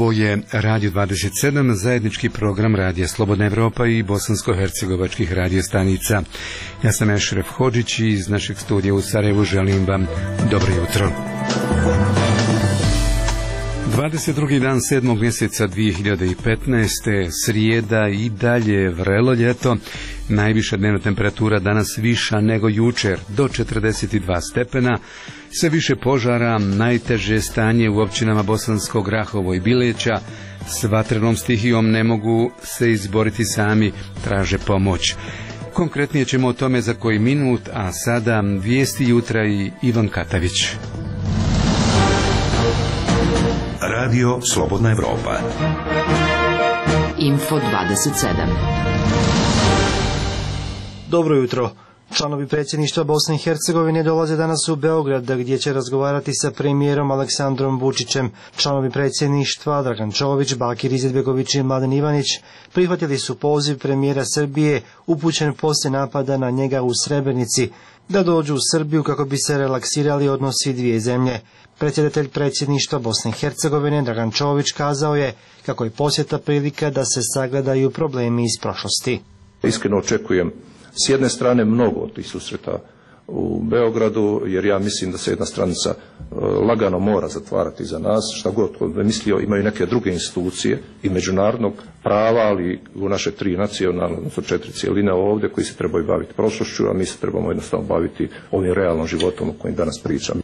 Ovo je Radio 27, zajednički program Radija Slobodna Evropa i bosansko-hercegovačkih radiostanica. Ja sam Ešref Hodžić i iz našeg studija u Sarajevu želim vam dobro jutro. 22. dan 7. mjeseca 2015. srijeda i dalje vrelo ljeto. Najviša dnevna temperatura danas viša nego jučer, do 42 stepena. Sve više požara, najteže stanje u općinama Bosansko, Grahovo i Bileća. S vatrenom stihijom ne mogu se izboriti sami, traže pomoć. Konkretnije ćemo o tome za koji minut, a sada vijesti jutra i Ivan Katavić. Radio Slobodna Evropa. Info 27. Dobro jutro. Članovi predsjedništva Bosne i Hercegovine dolaze danas u Beograd gdje će razgovarati sa premijerom Aleksandrom Vučićem. Članovi predsjedništva Dragan Čović, Bakir Izetbegović i Mladen Ivanić prihvatili su poziv premijera Srbije upućen poslije napada na njega u Srebrenici da dođu u Srbiju kako bi se relaksirali odnosi dvije zemlje. Predsjedatelj predsjedništva Bosne i Hercegovine Dragan Čović kazao je kako je posjeta prilika da se sagledaju problemi iz prošlosti. Iskreno očekujem s jedne strane mnogo od tih susreta u Beogradu, jer ja mislim da se jedna stranica lagano mora zatvarati za nas, šta god da mislio, imaju neke druge institucije i međunarodnog prava, ali u naše tri nacionalne, odnosno 4 cijeline ovdje koji se trebaju baviti prošlošću, a mi se trebamo jednostavno baviti ovim realnom životom o kojem danas pričam.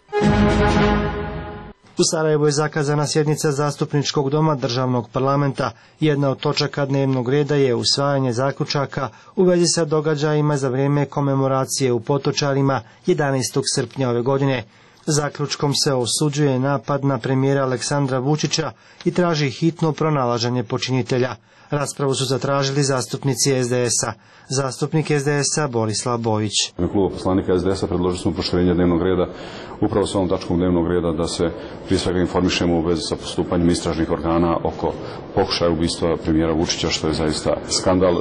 U Sarajevu je zakazana sjednica Zastupničkog doma Državnog parlamenta. Jedna od točaka dnevnog reda je usvajanje zaključaka u vezi sa događajima za vrijeme komemoracije u Potočarima 11. srpnja ove godine. Zaključkom se osuđuje napad na premijera Aleksandra Vučića i traži hitno pronalaženje počinitelja. Raspravu su zatražili zastupnici SDS-a. Zastupnik SDS-a Borislav Bojić. U klubu poslanika SDS-a predložili smo proširenje dnevnog reda upravo s ovom tačkom dnevnog reda da se prije svega informišemo u vezi sa postupanjem istražnih organa oko pokušaja ubistva premijera Vučića, što je zaista skandal.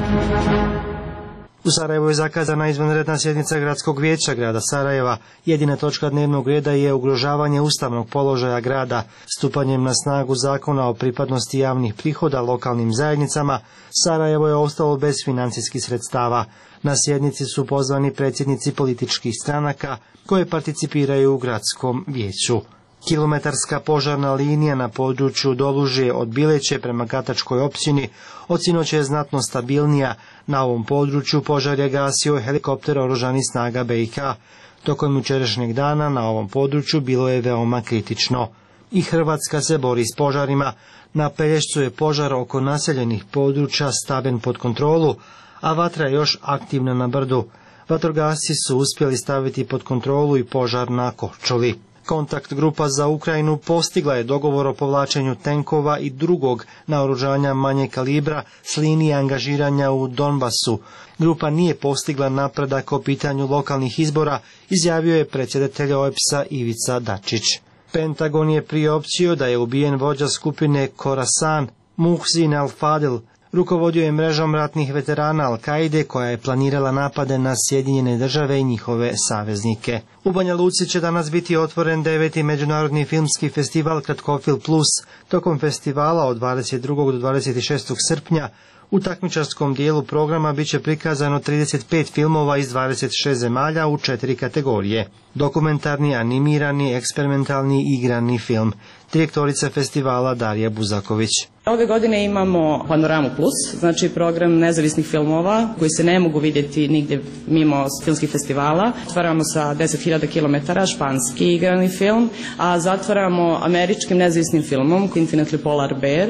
U Sarajevu je zakazana izvanredna sjednica Gradskog vijeća grada Sarajeva. Jedina točka dnevnog reda je ugrožavanje ustavnog položaja grada. Stupanjem na snagu zakona o pripadnosti javnih prihoda lokalnim zajednicama, Sarajevo je ostalo bez financijskih sredstava. Na sjednici su pozvani predsjednici političkih stranaka koje participiraju u gradskom vijeću. Kilometarska požarna linija na području Dolužije od Bileće prema Katačkoj općini od sinoć je znatno stabilnija. Na ovom području požar je gasio helikopter oružanih snaga BiH. Tokom jučerašnjeg dana na ovom području bilo je veoma kritično. I Hrvatska se bori s požarima. Na Pelješcu je požar oko naseljenih područja stavljen pod kontrolu, a vatra je još aktivna na brdu. Vatrogasci su uspjeli staviti pod kontrolu i požar na Korčuli. Kontakt grupa za Ukrajinu postigla je dogovor o povlačenju tenkova i drugog naoružanja manje kalibra s linije angažiranja u Donbasu. Grupa nije postigla napredak o pitanju lokalnih izbora, izjavio je predsjedatelj OEBS-a Ivica Dačić. Pentagon je priopćio da je ubijen vođa skupine Khorasan Muhsin al-Fadil. Rukovodio je mrežom ratnih veterana Al-Kaide koja je planirala napade na Sjedinjene države i njihove saveznike. U Banja Luci će danas biti otvoren 9. međunarodni filmski festival Kratkofilm Plus. Tokom festivala od 22. do 26. srpnja u takmičarskom dijelu programa bit će prikazano 35 filmova iz 26 zemalja u 4 kategorije. Dokumentarni, animirani, eksperimentalni i igrani film. Direktorica festivala Darija Buzaković. Ove godine imamo Panoramu Plus, znači program nezavisnih filmova koji se ne mogu vidjeti nigdje mimo filmskih festivala. Otvaramo sa 10.000 km španski igrani film, a zatvaramo američkim nezavisnim filmom Infinitely Polar Bear.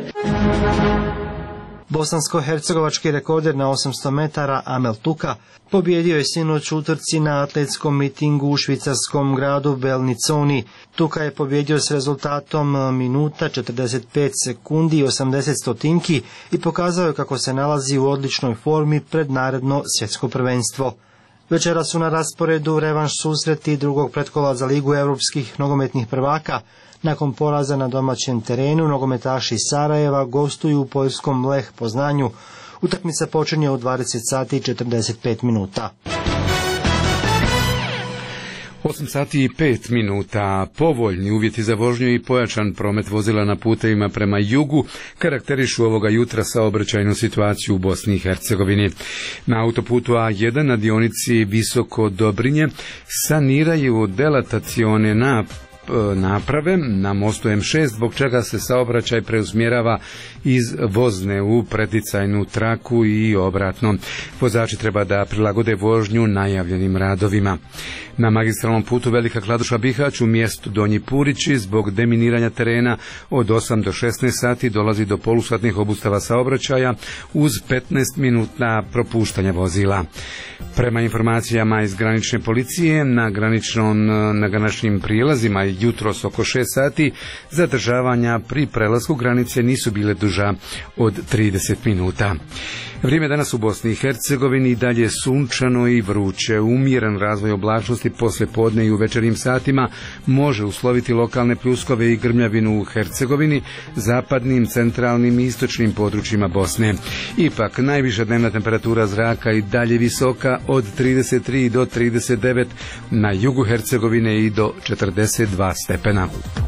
Bosansko-hercegovački rekorder na 800 metara Amel Tuka pobjedio je sinoć u utrci na atletskom mitingu u švicarskom gradu Belniconi. Tuka je pobjedio s rezultatom minuta 45 sekundi i 80 stotinki i pokazao je kako se nalazi u odličnoj formi pred naredno svjetsko prvenstvo. Večera su na rasporedu revanš susreti drugog pretkola za Ligu europskih nogometnih prvaka. Nakon poraza na domaćem terenu, nogometaši Sarajeva gostuju u poljskom Lech Poznanju. Utakmica počinje u 20 sati i 45 minuta. 8 sati i 5 minuta. Povoljni uvjeti za vožnju i pojačan promet vozila na putevima prema jugu karakterišu ovoga jutra saobraćajnu situaciju u Bosni i Hercegovini. Na autoputu A1 na dionici Visoko Dobrinje saniraju delatacione naprave na mostu M6, zbog čega se saobraćaj preusmjerava iz vozne u preticajnu traku i obratno. Vozači treba da prilagode vožnju najavljenim radovima. Na magistralnom putu Velika Kladuša-Bihać u mjestu Donji Purići zbog deminiranja terena od 8 do 16 sati dolazi do polusatnih obustava saobraćaja uz 15-minutna propuštanja vozila. Prema informacijama iz granične policije, na graničnim prijelazima jutros oko 6 sati zadržavanja pri prelasku granice nisu bile duža od 30 minuta. Vrijeme danas u Bosni i Hercegovini i dalje sunčano i vruće. Umjeren razvoj oblačnosti poslije podne i u večernjim satima može usloviti lokalne pljuskove i grmljavinu u Hercegovini, zapadnim, centralnim i istočnim područjima Bosne. Ipak, najviša dnevna temperatura zraka i dalje visoka od 33 do 39, na jugu Hercegovine i do 42 stepena.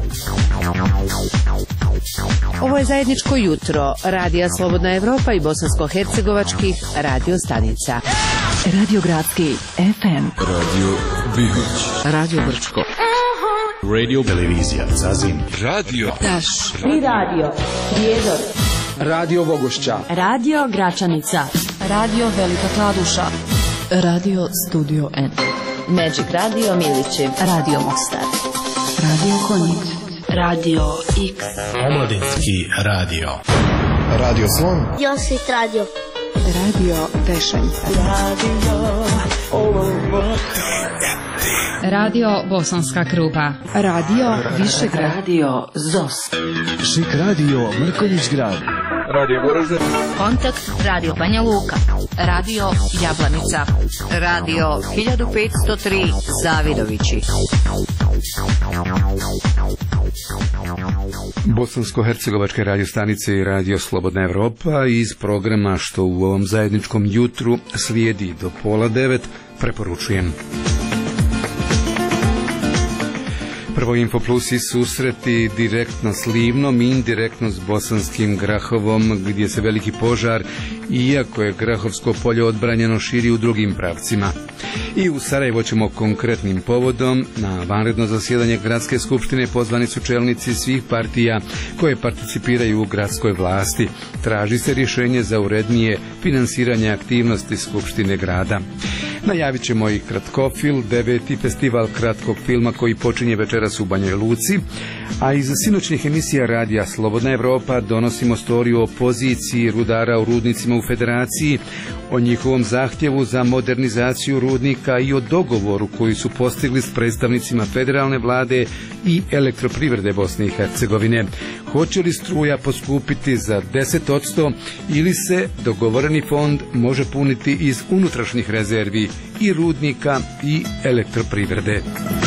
Ovo je zajedničko jutro Radija Slobodna Evropa i bosansko-hercegovačkih radio stanica. Radio Gradski FM, Radio Bihać, Radio Brčko, Radio Televizija Zazin, Radio Taš, Tri radio, Prijedor, Radio Vogošća, Radio Gračanica, Radio Velika Kladuša, Radio Studio N, Magic Radio Milići, Radio Mostar, Radio Konjic, Radio X, Omladinski radio, Radio Slon, Josit Radio, Radio Pešaljka, Radio Bosanska Krupa, Radio Višegrad, Radio Zos, Šik radio Mrkonjić grad, Radio Goražde, Kontakt Radio Banja Luka, Radio Jablanica, Radio 1503 Zavidovići. Bosansko-hercegovačke radiostanice i Radio Slobodna Evropa iz programa što u ovom zajedničkom jutru slijedi do 8:30 preporučujem. Prvo Info Plus i susreti direktno s Livnom i indirektno s Bosanskim Grahovom, gdje se veliki požar, iako je Grahovsko polje odbranjeno, širi u drugim pravcima. I u Sarajevo ćemo konkretnim povodom. Na vanredno zasjedanje Gradske skupštine pozvani su čelnici svih partija koje participiraju u gradskoj vlasti. Traži se rješenje za urednije finansiranje aktivnosti Skupštine grada. Najavit ćemo i Kratkofil, 9. festival kratkog filma koji počinje večeras u Banjoj Luci, a iz sinoćnih emisija Radija Slobodna Evropa donosimo storiju o poziciji rudara u rudnicima u Federaciji, o njihovom zahtjevu za modernizaciju rudnika i o dogovoru koji su postigli s predstavnicima federalne vlade i elektroprivrede Bosne i Hercegovine. Hoće li struja poskupiti za 10% ili se dogovoreni fond može puniti iz unutrašnjih rezervi i rudnika i elektroprivrede?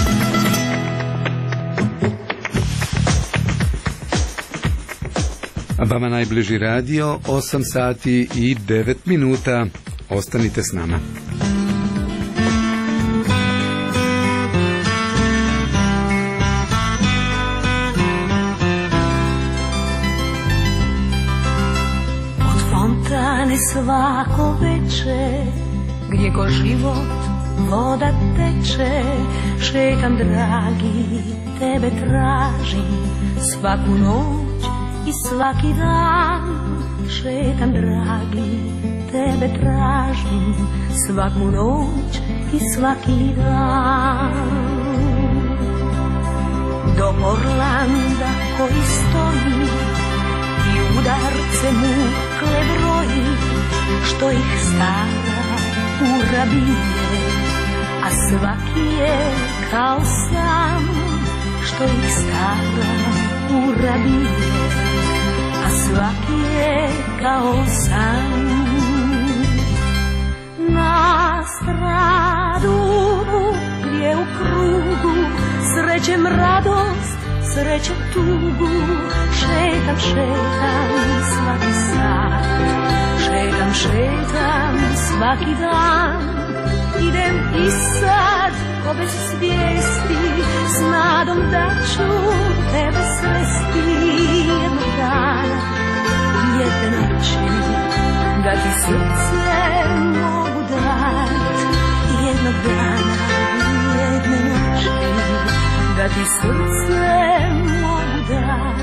Vama najbliži radio, 8 sati i 9 minuta. Ostanite s nama. od fontane svako veče, gdje ko život voda teče, šetam dragi, tebe tražim svaku noć i svaki dan. Šetam dragi, tebe tražim svaku noć i svaki dan. Do Orlanda koji stoji i udarce mukle broji, što ih stara ura bije, a svaki je kao sam. Što ih stara ura bije, a svaki je kao sam. Na stradu gdje u krugu srećem radost, srećem tugu, šetam, šetam svaki sat, šetam, šetam svaki dan. idem i sad ko bez svijesti, s nadom da ću tebe sresti jednog dana, jedne noći, da ti srce mogu dat, jednog dana, jedne noći, da ti srce mogu dat.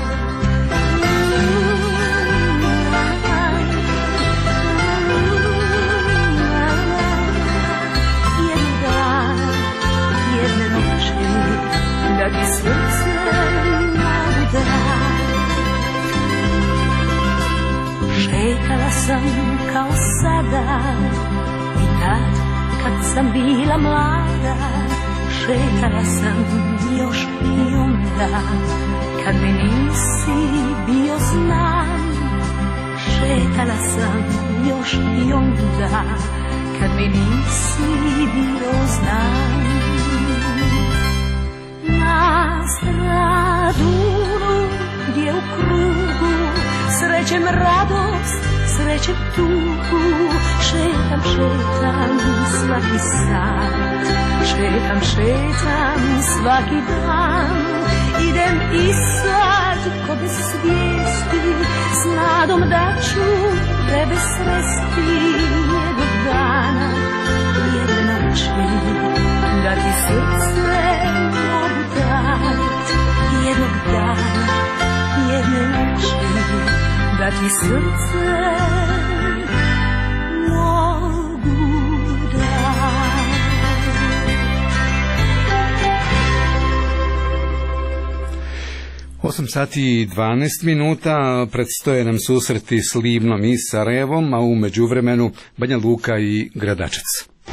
Da ti srce mogu dat. Šetala sam kao sada i tad kad sam bila mlada, šetala sam još i onda kad mi nisi bio znan, šetala sam još i onda kad mi nisi bio znan. Na Stradunu gdje u krugu srećem radost, srećem tugu, šetam, šetam svaki sat, šetam, šetam svaki dan, idem i sad ko bez svijesti, s nadom da ću tebe sresti jednog dana, jedne noći, da ti srce mogu dat, jednog dana, jedne noći, da ti srce mogu dat. 8 sati i 12 minuta, predstoje nam susreti s Livnom i Sarajevom, a u međuvremenu Banja Luka i Gradačac.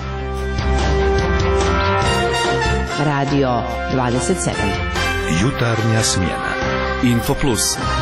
Radio 27. Jutarnja smjena. Info Plus.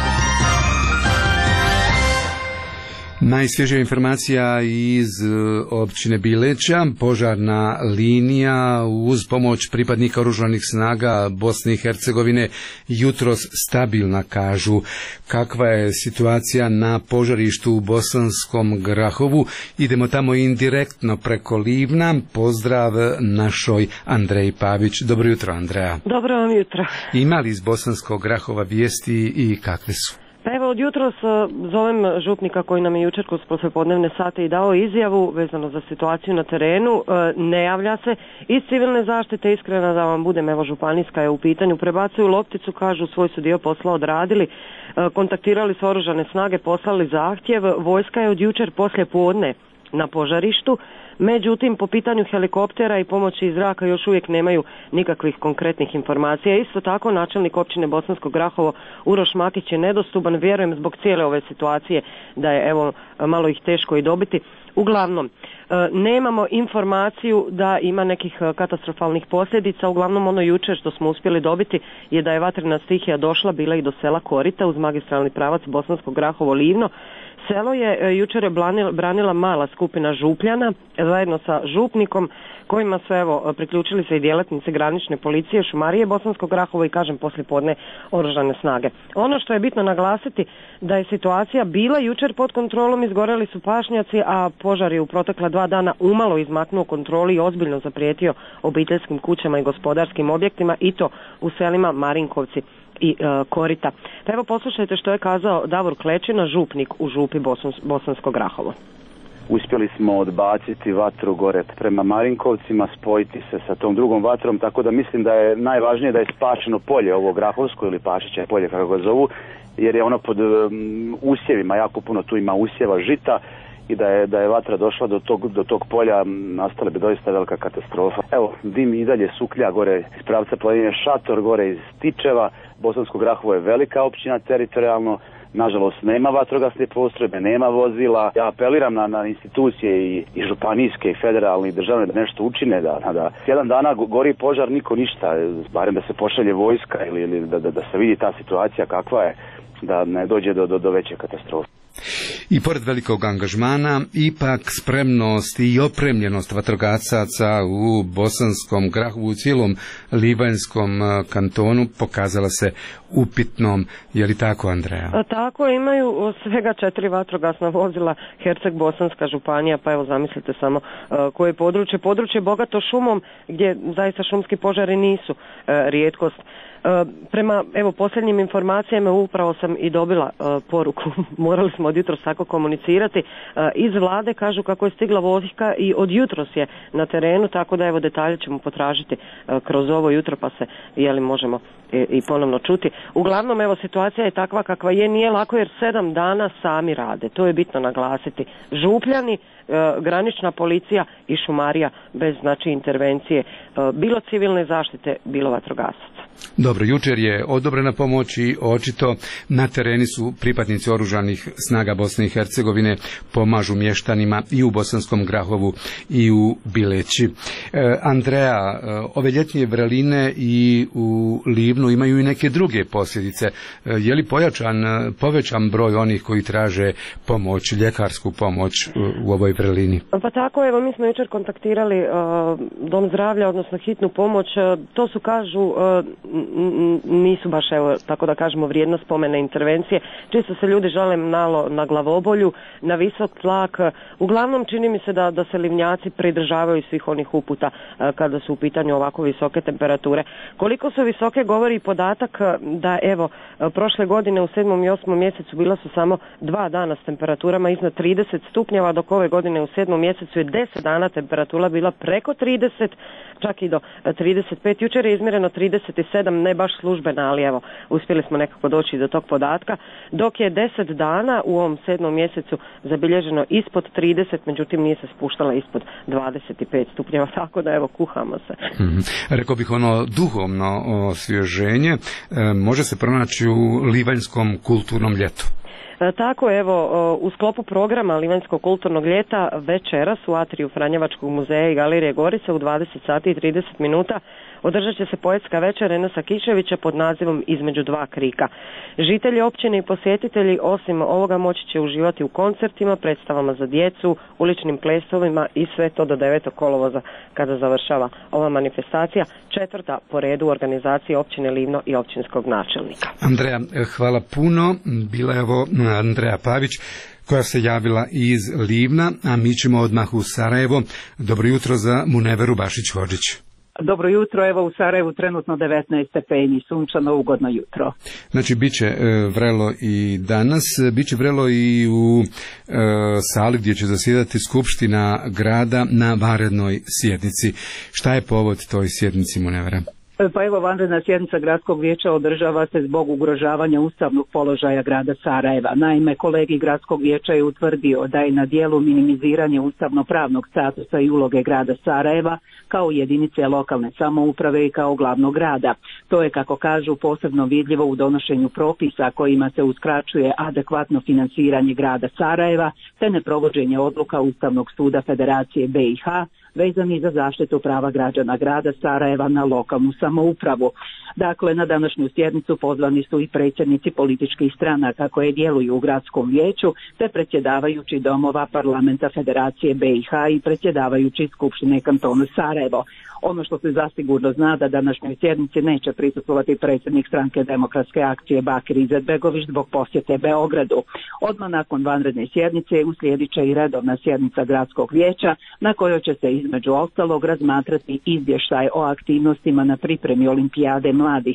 Najsvježija informacija iz općine Bileća, požarna linija uz pomoć pripadnika oružanih snaga Bosne i Hercegovine jutros stabilna, kažu. Kakva je situacija na požarištu u Bosanskom Grahovu? Idemo tamo indirektno preko Livna. Pozdrav našoj Andreji Pavić. Dobro jutro, Andreja. Dobro vam jutro. Ima li iz Bosanskog Grahova vijesti i kakve su? Pa evo, od jutros zovem župnika koji nam je jučer kroz poslijepodnevne sate i dao izjavu vezano za situaciju na terenu. Ne javlja se iz civilne zaštite, iskreno da vam budem, evo županijska je u pitanju, prebacuju lopticu, kažu svoj su dio posla odradili, kontaktirali su oružane snage, poslali zahtjev, vojska je od jučer poslijepodne na požarištu. Međutim, po pitanju helikoptera i pomoći iz zraka još uvijek nemaju nikakvih konkretnih informacija. Isto tako, načelnik općine Bosansko Grahovo Uroš Makić je nedostupan, vjerujem zbog cijele ove situacije da je evo malo ih teško i dobiti. Uglavnom, nemamo informaciju da ima nekih katastrofalnih posljedica, uglavnom ono jučer što smo uspjeli dobiti je da je vatrena stihija došla, bila i do sela Korita uz magistralni pravac Bosansko Grahovo Livno. Selo je jučer branila mala skupina župljana zajedno sa župnikom kojima su evo priključili se i djelatnici granične policije, šumarije Bosanskog Grahova i kažem poslijepodne oružane snage. Ono što je bitno naglasiti da je situacija bila jučer pod kontrolom, izgoreli su pašnjaci, a požar je u protekla 2 dana umalo izmaknuo kontroli i ozbiljno zaprijetio obiteljskim kućama i gospodarskim objektima i to u selima Marinkovci i Korita. Pa evo poslušajte što je kazao Davor Klečina, župnik u župi Bosansko Grahovo. Uspjeli smo odbaciti vatru gore prema Marinkovcima, spojiti se sa tom drugom vatrom, tako da mislim da je najvažnije da je spašeno polje, ovo Grahovsko ili Pašića polje kako ga zovu, jer je ono pod usjevima, jako puno tu ima usjeva žita i da je vatra došla do tog polja, nastala bi doista velika katastrofa. Evo, dim i dalje suklja gore iz pravca planine Šator, gore iz Tičeva. Bosansko Grahovo je velika općina teritorijalno, nažalost nema vatrogasne postrojbe, nema vozila. Ja apeliram na institucije i županijske i federalne i državne da nešto učine, da jedan dana gori požar, niko ništa, barem da se pošalje vojska ili da se vidi ta situacija kakva je. da ne dođe do veće katastrofe. I pored velikog angažmana, ipak spremnost i opremljenost vatrogasaca u Bosanskom Grahovu, u cijelom Livanjskom kantonu pokazala se upitnom. Je li tako, Andreja? Tako, imaju svega 4 vatrogasna vozila, Herceg-Bosanska županija, pa evo zamislite samo koje područje. Područje bogato šumom, gdje zaista šumski požari nisu rijetkost. Prema posljednjim informacijama upravo sam i dobila poruku, morali smo od jutros tako komunicirati, iz vlade kažu kako je stigla vozika i od jutros je na terenu, tako da detalje ćemo potražiti kroz ovo jutro pa se možemo i ponovno čuti. Uglavnom situacija je takva kakva je, nije lako jer 7 dana sami rade, to je bitno naglasiti. Župljani, granična policija i šumarija bez intervencije bilo civilne zaštite, bilo vatrogasaca. Dobro, jučer je odobrena pomoć i očito na tereni su pripadnici oružanih snaga Bosne i Hercegovine, pomažu mještanima i u Bosanskom Grahovu i u Bileći. Andreja, ove ljetnje vreline i u Livnu imaju i neke druge posljedice. Je li povećan broj onih koji traže pomoć, ljekarsku pomoć u ovoj vrelini? Pa tako, mi smo jučer kontaktirali Dom zdravlja, odnosno hitnu pomoć. To su, kažu, nisu baš, tako da kažemo, vrijedno spomene intervencije. Čisto se ljudi žale na glavobolju, na visok tlak. Uglavnom čini mi se da se Livnjaci pridržavaju svih onih uputa kada su u pitanju ovako visoke temperature. Koliko su visoke govori podatak da prošle godine u 7. i 8. mjesecu bila su samo 2 dana s temperaturama iznad 30 stupnjeva, dok ove godine u 7. mjesecu je 10 dana temperatura bila preko 30, čak i do 35. Jučer je izmjereno 37, ne baš službena, ali uspjeli smo nekako doći do tog podatka, dok je 10 dana u ovom 7. mjesecu zabilježeno ispod 30, međutim nije se spuštala ispod 25 stupnjeva, tako da kuhamo se. Rekao bih duhovno osvježenje može se pronaći u Livanjskom kulturnom ljetu. Tako, u sklopu programa Livanjskog kulturnog ljeta večeras u atriju Franjevačkog muzeja i galerije Gorica u 20 sati i 30 minuta održat će se poetska večer Enosa Kiševića pod nazivom Između dva krika. Žitelji općine i posjetitelji osim ovoga moći će uživati u koncertima, predstavama za djecu, uličnim plesovima i sve to do 9. kolovoza kada završava ova manifestacija, 4. po redu organizacije općine Livno i općinskog načelnika. Andreja, hvala puno. Bila je ovo Andreja Pavić koja se javila iz Livna, a mi ćemo odmah u Sarajevo. Dobro jutro za Muneveru Bašić-Hodžić. Dobro jutro, u Sarajevu trenutno 19 stepeni, sunčano, ugodno jutro. Znači, bit će vrelo i danas, bit će vrelo i u sali gdje će zasjedati Skupština grada na vanrednoj sjednici. Šta je povod toj sjednici, Munevera? Pa vanredna sjednica gradskog vijeća održava se zbog ugrožavanja ustavnog položaja grada Sarajeva. Naime, kolegi gradskog vijeća je utvrdio da je na dijelu minimiziranje ustavno-pravnog statusa i uloge grada Sarajeva kao jedinice lokalne samouprave i kao glavnog grada. To je, kako kažu, posebno vidljivo u donošenju propisa kojima se uskraćuje adekvatno finansiranje grada Sarajeva te neprovođenje odluka Ustavnog suda Federacije BiH vezani za zaštitu prava građana grada Sarajeva na lokalnu samoupravu. Dakle, na današnju sjednicu pozvani su i predsjednici političkih stranaka koje djeluju u gradskom vijeću, te predsjedavajući domova parlamenta Federacije BiH i predsjedavajući Skupštine kantona Sarajevo. Ono što se zasigurno zna da današnjoj sjednici neće prisustvovati predsjednik stranke Demokratske akcije Bakir Izetbegović zbog posjete Beogradu. Odmah nakon vanredne sjednice uslijedit će i redovna sjednica gradskog vijeća na kojoj će se između ostalog razmatrati izvještaj o aktivnostima na pripremi Olimpijade mladih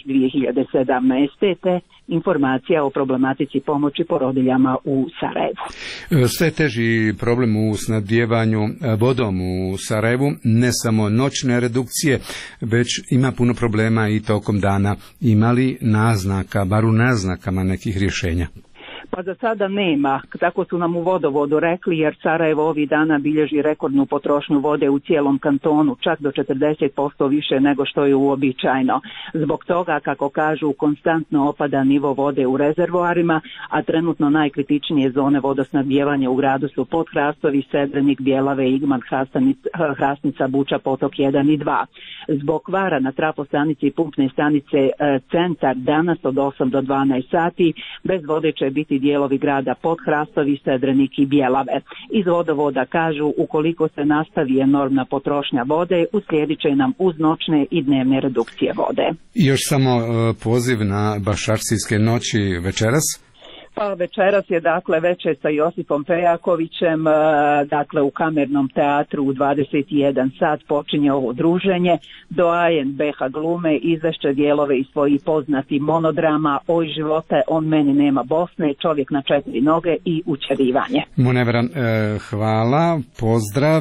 2017. te informacija o problematici pomoći porodiljama u Sarajevu. Sve teži problem u snabdijevanju vodom u Sarajevu, ne samo noćne redukcije, već ima puno problema i tokom dana. Ima li naznaka, bar u naznakama nekih rješenja? Pa za sada nema, tako su nam u vodovodu rekli, jer Sarajevo ovih dana bilježi rekordnu potrošnju vode u cijelom kantonu, čak do 40% više nego što je uobičajeno. Zbog toga, kako kažu, konstantno opada nivo vode u rezervoarima, a trenutno najkritičnije zone vodosnabdijevanja u gradu su Podhrastovi, Sedrenik, Bjelave, Igman, Hrasnica, Buča, Potok 1 i 2. Zbog kvara na trafostanici i pumpne stanice Centar danas od 8 do 12 sati bez vode će biti dijelovi grada Podhrastovi, Sedrenik i Bjelave. Iz vodovoda kažu, ukoliko se nastavi enormna potrošnja vode, uslijedit će nam uz noćne i dnevne redukcije vode. I još samo poziv na Bašarcijske noći večeras. Pa večeras je dakle večer sa Josipom Pejakovićem, dakle u Kamernom teatru u 21 sat počinje ovo druženje. Doajen BH Glume izvešće dijelove iz svojih poznati monodrama Oj živote, on meni nema Bosne, Čovjek na 4 noge i Učerivanje. Munevran, hvala, pozdrav.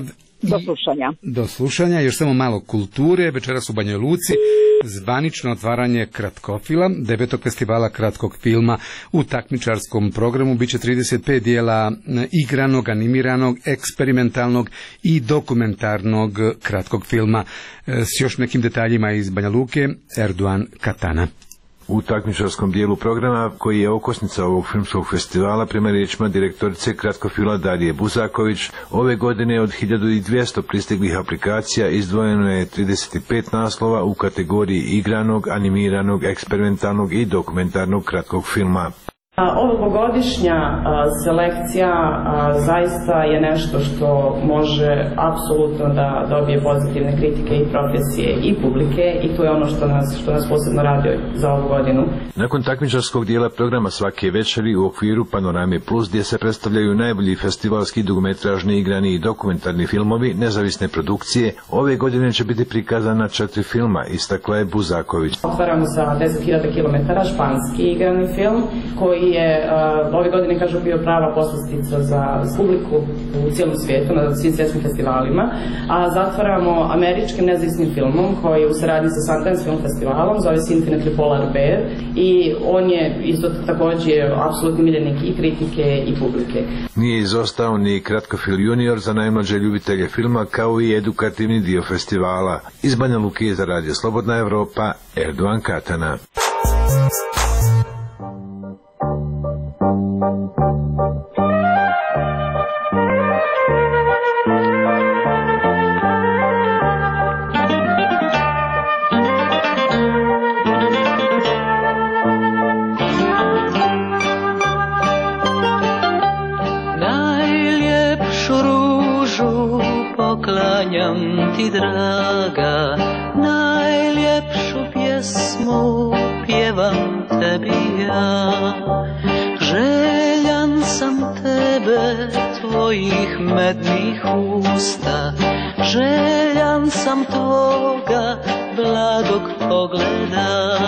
Do slušanja. Još samo malo kulture. Večeras u Banjoj Luci zvanično otvaranje Kratkofila, 9. festivala kratkog filma. U takmičarskom programu biće 35 dijela igranog, animiranog, eksperimentalnog i dokumentarnog kratkog filma. S još nekim detaljima iz Banja Luke, Erdogan Katana. U takmičarskom dijelu programa, koji je okosnica ovog filmskog festivala, prema riječima direktorice kratkofilma Darije Buzaković, ove godine od 1200 pristiglih aplikacija izdvojeno je 35 naslova u kategoriji igranog, animiranog, eksperimentalnog i dokumentarnog kratkog filma. Ovogodišnja selekcija zaista je nešto što može apsolutno da dobije pozitivne kritike i profesije i publike, i to je ono što nas posebno radi za ovu godinu. Nakon takmičarskog dijela programa svake večeri u okviru Panorame Plus, gdje se predstavljaju najbolji festivalski dugometražni, igrani i dokumentarni filmovi nezavisne produkcije, ove godine će biti prikazana 4 filma, istakla je Buzaković. Otvaramo sa 10.000 km španski igrani film koji je ove godine, kažu, bio prava poslastica za publiku u cijelom svijetu, na svim svjetskim festivalima, a zatvaramo američkim nezavisnim filmom koji je u saradnji sa Sundance Film Festivalom, zove se Infinitely Polar Bear, i on je isto također apsolutni miljenik i kritike i publike. Nije izostao ni Kratkofil Junior za najmlađe ljubitelje filma, kao i edukativni dio festivala. Iz Banja Luke za Radio Slobodna Evropa, Erdogan Katana. Najljepšu ružu poklanjam ti, draga, najljepšu pjesmu pjevam tebi ja. Željan sam tebe, tvojih mednih usta, željan sam tvoga blagog pogleda.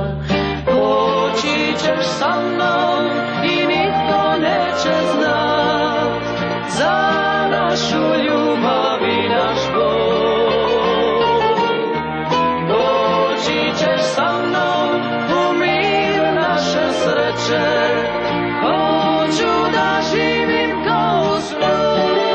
Poći ćeš sa mnom i nitko neće znat za našu ljubav i naš bol. Poći ćeš sa mnom u mir naše sreće, hoću da živim kao u snu.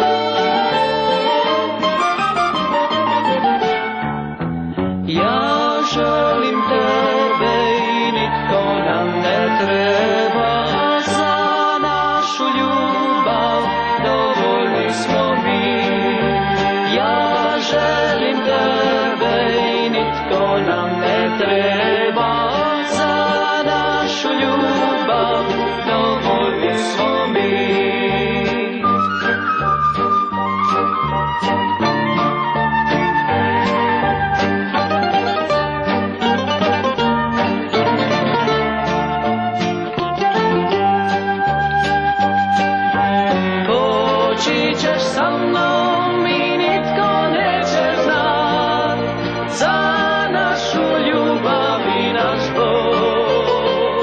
Ja želim tebe i nitko nam ne treba, za našu ljubav dovoljni smo mi. Ja želim tebe i nitko nam ne treba, za našu ljubav dovoljni smo mi. Poći ćeš sa mnom i nitko neće znat za našu ljubav i naš bol.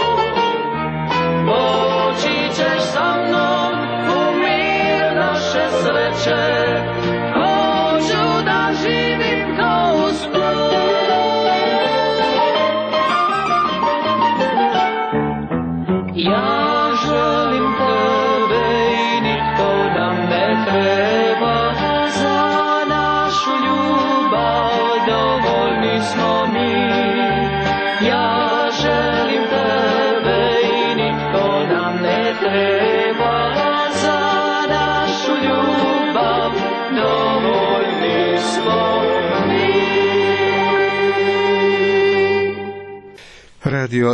Poći ćeš sa mnom u mir naše sreće, hoću da živim kao u snu. Ja želim Radio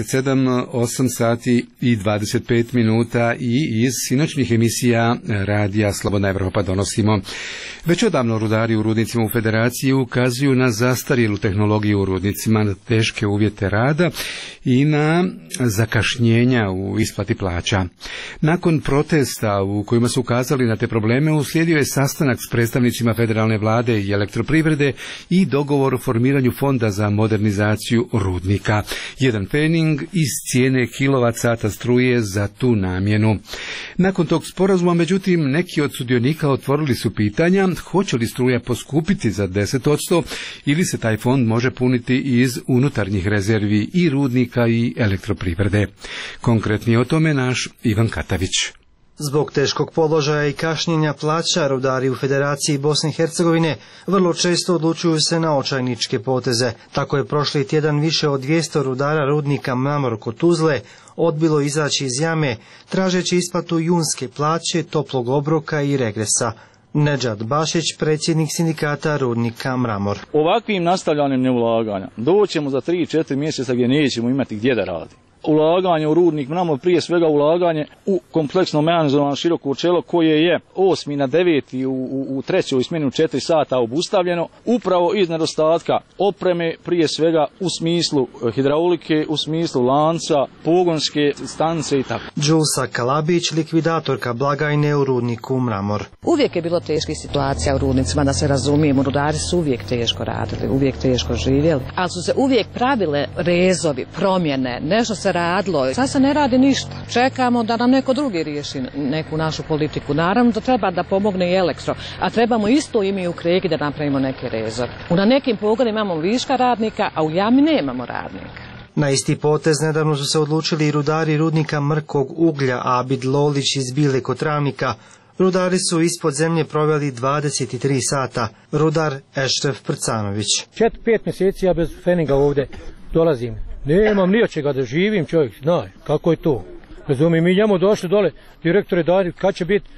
27, 8 sati i 25 minuta i iz sinoćnih emisija Radija Slobodna Evropa donosimo. Već odavno rudari u rudnicima u Federaciji ukazuju na zastarjelu tehnologiju u rudnicima, na teške uvjete rada i na zakašnjenja u isplati plaća. Nakon protesta u kojima su ukazali na te probleme, uslijedio je sastanak s predstavnicima federalne vlade i elektroprivrede i dogovor o formiranju fonda za modernizaciju rudnika. Jedan pfening iz cijene kilovat-sata struje za tu namjenu. Nakon tog sporazuma, međutim, neki od sudionika otvorili su pitanja hoće li struja poskupiti za 10% ili se taj fond može puniti iz unutarnjih rezervi i rudnika i elektroprivrede. Konkretnije o tome naš Ivan Katavić. Zbog teškog položaja i kašnjenja plaća, rudari u Federaciji Bosne i Hercegovine vrlo često odlučuju se na očajničke poteze. Tako je prošli tjedan više od 200 rudara rudnika Mramor kod Tuzle odbilo izaći iz jame, tražeći isplatu junske plaće, toplog obroka i regresa. Nedžad Bašić, predsjednik sindikata rudnika Mramor. Ovakvim nastavljanjem neulaganja doćemo za 3-4 mjeseca gdje nećemo imati gdje da radi. Ulaganje u rudnik Mramor, prije svega ulaganje u kompleksno mehanizovano široko čelo koje je 8. na 9. u trećoj smjeni u 4 sata obustavljeno upravo iz nedostatka opreme, prije svega u smislu hidraulike, u smislu lanca, pogonske stanice i tako. Đulsa Kalabić, likvidatorka blagajne u rudniku Mramor. Uvijek je bilo teških situacija u rudnicima, da se razumijemo, rudari su uvijek teško radili, uvijek teško živjeli, ali su se uvijek pravile rezovi, promjene, nešto se radilo. Sad se ne radi ništa. Čekamo da nam neko drugi riješi neku našu politiku. Naravno da treba da pomogne i elektro, a trebamo isto i mi u Kreki da napravimo neke rezove. Na nekim pogonima imamo viška radnika, a u jami nemamo radnika. Na isti potez nedavno su se odlučili i rudari rudnika mrkog uglja Abid Lolić iz Bile kod Travnika. Rudari su ispod zemlje proveli 23 sata. Rudar Ešref Prcanović. 4-5 mjeseci ja bez feninga ovdje dolazim. Nemam ni od čega da živim, čovjek, zna kako je to. Razumim, mi njemu došli dole, direktore dali, kad će biti,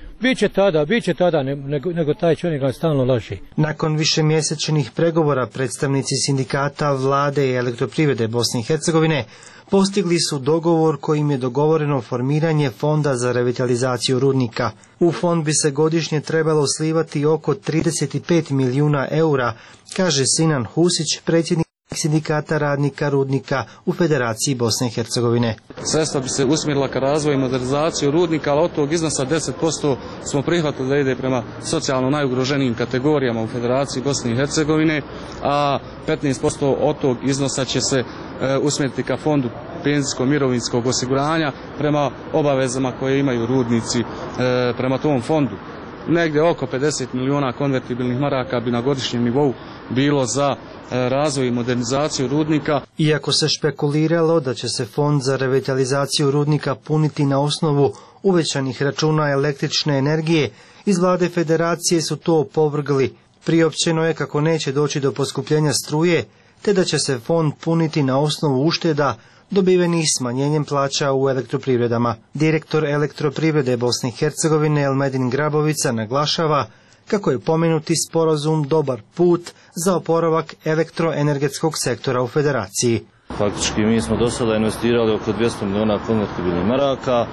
bit će tada, nego taj čovjek nam stalno laži. Nakon višemjesečnih pregovora predstavnici sindikata, vlade i elektroprivrede Bosne i Hercegovine postigli su dogovor kojim je dogovoreno formiranje fonda za revitalizaciju rudnika. U fond bi se godišnje trebalo slivati oko 35 milijuna eura, kaže Sinan Husić, predsjednik sindikata radnika rudnika u Federaciji Bosne i Hercegovine. Sredstva bi se usmjerila ka razvoju i modernizaciju rudnika, ali od tog iznosa 10% smo prihvatili da ide prema socijalno najugroženijim kategorijama u Federaciji Bosne i Hercegovine, a 15% od tog iznosa će se usmjeriti ka fondu penzijsko-mirovinskog osiguranja prema obavezama koje imaju rudnici prema tom fondu. Negdje oko 50 milijuna konvertibilnih maraka bi na godišnjem nivou bilo za razvoj i modernizaciju rudnika. Iako se špekuliralo da će se fond za revitalizaciju rudnika puniti na osnovu uvećanih računa električne energije, iz vlade Federacije su to opovrgli. Priopćeno je kako neće doći do poskupljenja struje, te da će se fond puniti na osnovu ušteda dobivenih smanjenjem plaća u elektroprivredama. Direktor elektroprivrede Bosne i Hercegovine Elmedin Grabovica naglašava kako je pomenuti sporazum dobar put za oporavak elektroenergetskog sektora u Federaciji. Faktički mi smo do sada investirali oko 200 milijuna konvertibilnih maraka.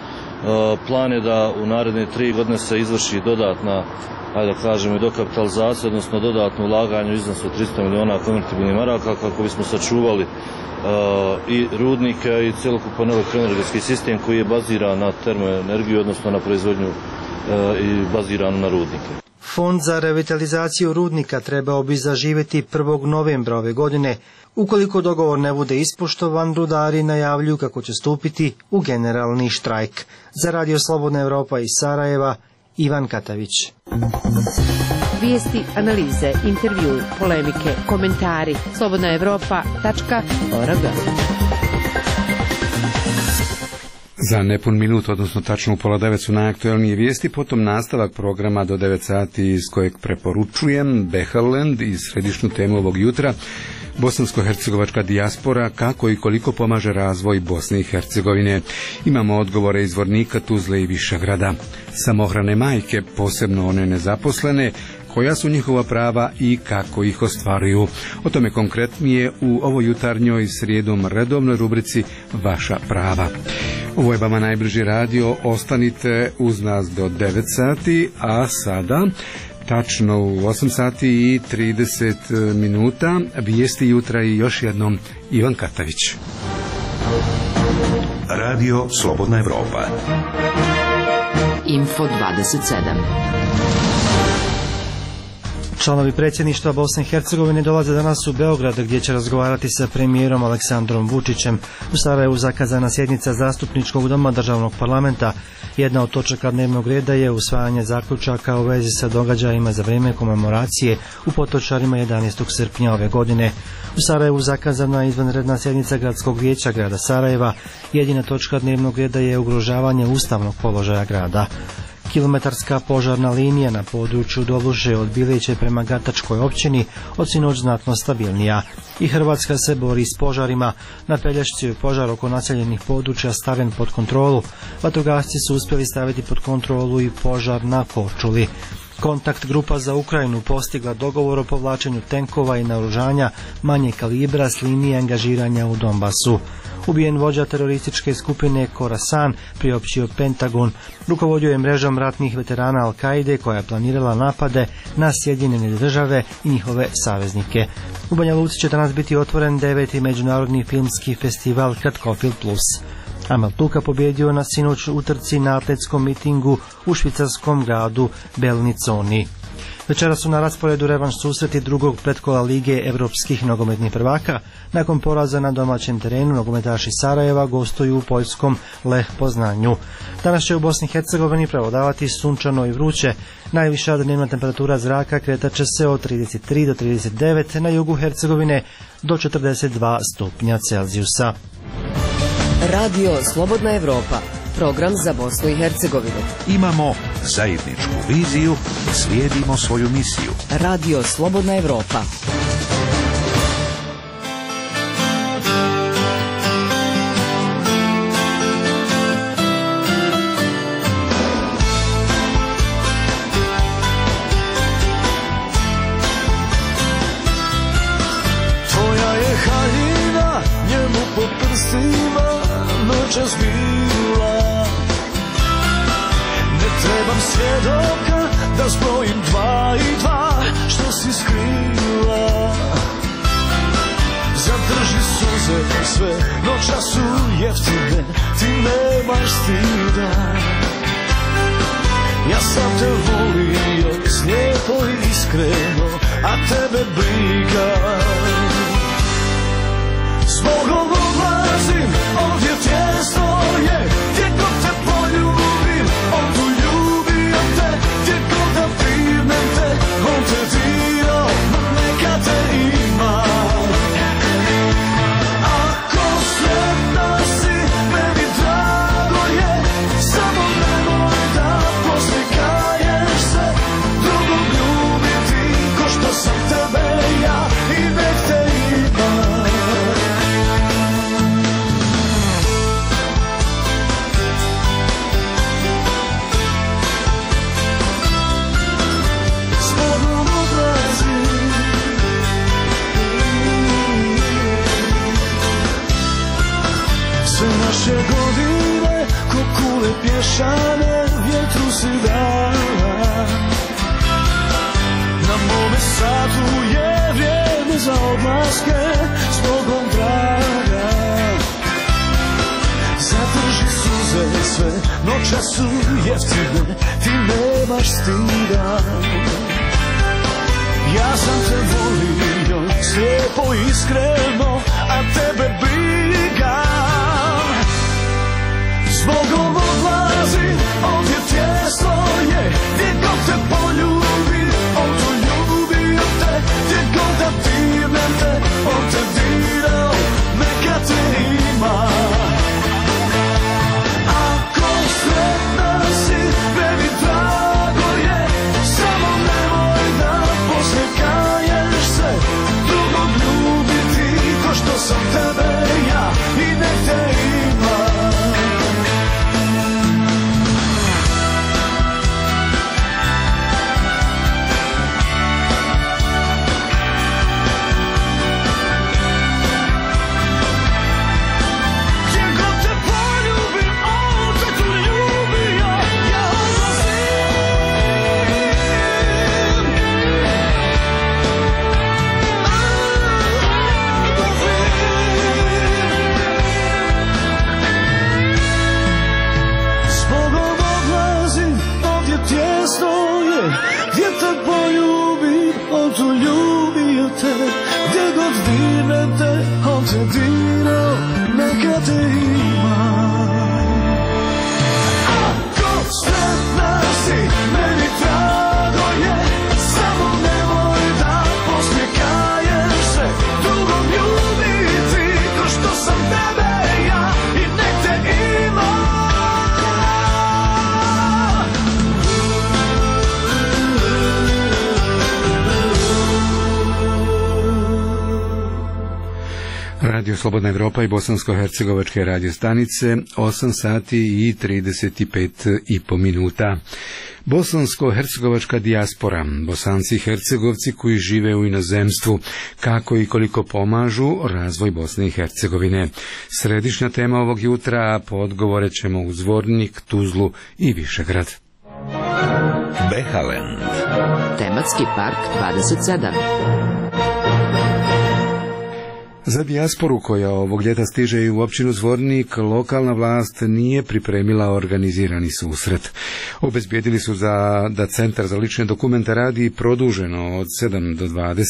Plan je da u naredne 3 godine se izvrši dodatna, ajde da kažemo, i dokapitalizacija, odnosno dodatno ulaganje u iznosu 300 milijuna konvertibilnih maraka kako bismo sačuvali i rudnike i cjelokupan elektroenergetski sistem koji je baziran na termoenergiju, odnosno na proizvodnju i baziran na rudnike. Fond za revitalizaciju rudnika trebao bi zaživjeti 1. novembra ove godine. Ukoliko dogovor ne bude ispoštovan, rudari najavljuju kako će stupiti u generalni štrajk. Za Radio Slobodna Evropa iz Sarajeva, Ivan Katavić. Vijesti, analize, intervju, polemike, komentari. Slobodnaevropa.org. Za nepun minut, odnosno tačno u 8:30 su najaktuelnije vijesti, potom nastavak programa do 9 sati iz kojeg preporučujem Beherland i središnju temu ovog jutra, bosansko-hercegovačka dijaspora, kako i koliko pomaže razvoj Bosne i Hercegovine. Imamo odgovore iz Zvornika, Tuzle i Višegrada. Samohrane majke, posebno one nezaposlene, koja su njihova prava i kako ih ostvaruju. O tome konkretnije u ovoj jutarnjoj srijedom redovnoj rubrici Vaša prava. Ovo je vama najbliži radio, ostanite uz nas do 9 sati, a sada tačno u 8 sati i 30 minuta vijesti jutra i još jednom Ivan Katavić. Radio Slobodna Evropa. Info 27. Članovi predsjedništva Bosne i Hercegovine dolaze danas u Beograd gdje će razgovarati sa premijerom Aleksandrom Vučićem. U Sarajevu zakazana sjednica zastupničkog doma državnog parlamenta. Jedna od točaka dnevnog reda je usvajanje zaključaka u vezi sa događajima za vrijeme komemoracije u Potočarima 11. srpnja ove godine. U Sarajevu zakazana izvanredna sjednica gradskog vijeća grada Sarajeva. Jedina točka dnevnog reda je ugrožavanje ustavnog položaja grada. Kilometarska požarna linija na području Doluže od Bileće prema Gatačkoj općini od sinoć znatno stabilnija. I Hrvatska se bori s požarima. Na Pelješcu je požar oko naseljenih područja stavljen pod kontrolu. Vatrogasci su uspjeli staviti pod kontrolu i požar na Korčuli. Kontakt grupa za Ukrajinu postigla dogovor o povlačenju tenkova i naoružanja manje kalibra s linije angažiranja u Donbasu. Ubijen vođa terorističke skupine Khorasan, priopćio Pentagon. Rukovodio je mrežom ratnih veterana Al-Kaide koja je planirala napade na Sjedinjene Države i njihove saveznike. U Banja Luci će danas biti otvoren 9. međunarodni filmski festival Kratkofilm Plus. Amel Tuka pobjedio na sinoć utrci na atletskom mitingu u švicarskom gradu Belniconi. Večera su na rasporedu revanš susreti drugog pretkola Lige evropskih nogometnih prvaka. Nakon poraza na domaćem terenu nogometaši Sarajeva gostuju u poljskom Lech Poznanju. Danas će u Bosni i Hercegovini prevladavati sunčano i vruće. Najviša dnevna temperatura zraka kretat će se od 33 do 39, na jugu Hercegovine do 42 stupnja Celzijusa. Radio Slobodna Evropa, program za Bosnu i Hercegovinu. Imamo zajedničku viziju, slijedimo svoju misiju. Radio Slobodna Evropa. Tvoja je haljina, njemu po prstima noćas bila. Ne trebam svjedoka da zbrojim 2 i 2, što si skrila. Zadrži suze sve, noćas su jeftine, ti nemaš stida. Ja sam te volio slijepo i iskreno, a tebe briga. Zbogom odlazim, ovdje tjesno je, gdje god te poljubim, on tu ljubio te, gdje god da primem te, on te dirao, neka te ima. Ako sretna si, meni drago je, samo nemoj da poslije kaješ se, drugog ljubiti, ko što sam tebe ja, i nek te ima. Sve naše godine, ko kule pješane, vjetru si dala. Na mome satu je vrijeme za odlaske, s Bogom draga. Zadrži suze sve, noćas su jeftine, ti nemaš stida. Ja sam te volio, slijepo iskreno, a tebe briga. Zbogom odlazi, ovdje tjesno je, gdje god te poljubi, on tu ljubio te, gdje god da dirnem te, on te dirao, neka te ima. životu ljubio te, gdje god dirnem te, on te dirao, neka te ima. Ako sretna si, meni drago je, samo nemoj da poslije kaješ se, drugom ljubiti, ko što sam tebe ja, i nek te ima. Radio Slobodna Evropa i bosansko-hercegovačke radio stanice, 8 sati i 35,5 minuta. Bosansko-hercegovačka dijaspora, Bosanci i Hercegovci koji žive u inozemstvu, kako i koliko pomažu razvoj Bosne i Hercegovine. Središnja tema ovog jutra, po odgovore ćemo u Zvornik, Tuzlu i Višegrad. Behalen. Tematski park 27. Za dijasporu koja ovog ljeta stiže i u općinu Zvornik, lokalna vlast nije pripremila organizirani susret. Obezbijedili su da Centar za lične dokumente radi produženo od 7 do 20,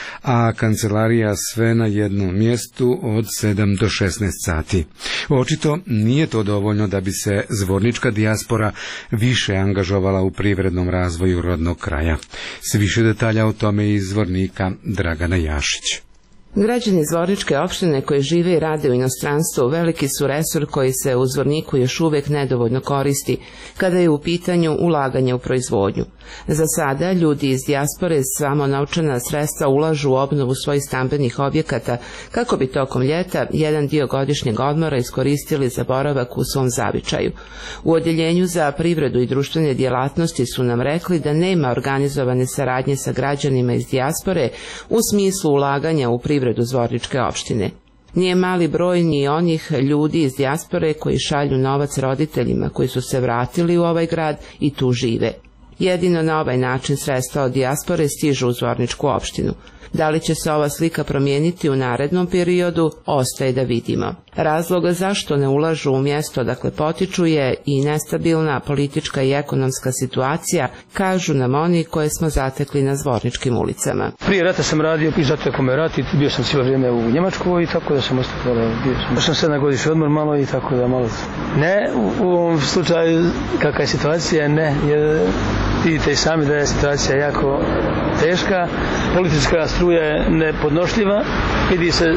a kancelarija sve na jednom mjestu od 7 do 16 sati. Očito nije to dovoljno da bi se zvornička dijaspora više angažovala u privrednom razvoju rodnog kraja. S više detalja o tome iz Zvornika Dragana Jašić. Građani Zvorničke opštine koji žive i rade u inostranstvu veliki su resor koji se u Zvorniku još uvijek nedovoljno koristi kada je u pitanju ulaganje u proizvodnju. Za sada ljudi iz dijaspore samo novčana sredstva ulažu u obnovu svojih stambenih objekata kako bi tokom ljeta jedan dio godišnjeg odmora iskoristili za boravak u svom zavičaju. U Odjeljenju za privredu i društvene djelatnosti su nam rekli da nema organizovane saradnje sa građanima iz dijaspore u smislu ulaganja u privredu Zvorničke opštine. Nije mali broj ni onih ljudi iz dijaspore koji šalju novac roditeljima koji su se vratili u ovaj grad i tu žive. Jedino na ovaj način sredstva od dijaspore stižu u Zvorničku opštinu. Da li će se ova slika promijeniti u narednom periodu, ostaje da vidimo. Razloga zašto ne ulažu u mjesto odakle potiču je i nestabilna politička i ekonomska situacija, kažu nam oni koje smo zatekli na Zvorničkim ulicama. Prije rata sam radio i zatekao me rat i bio sam cijelo vrijeme u Njemačkoj i tako da sam ostao. Bio sam 7 godišnji odmor malo i tako da malo. Ne, u ovom slučaju kakva je situacija, ne, jer vidite i sami da je situacija jako teška, politička struja je nepodnošljiva, vidi se,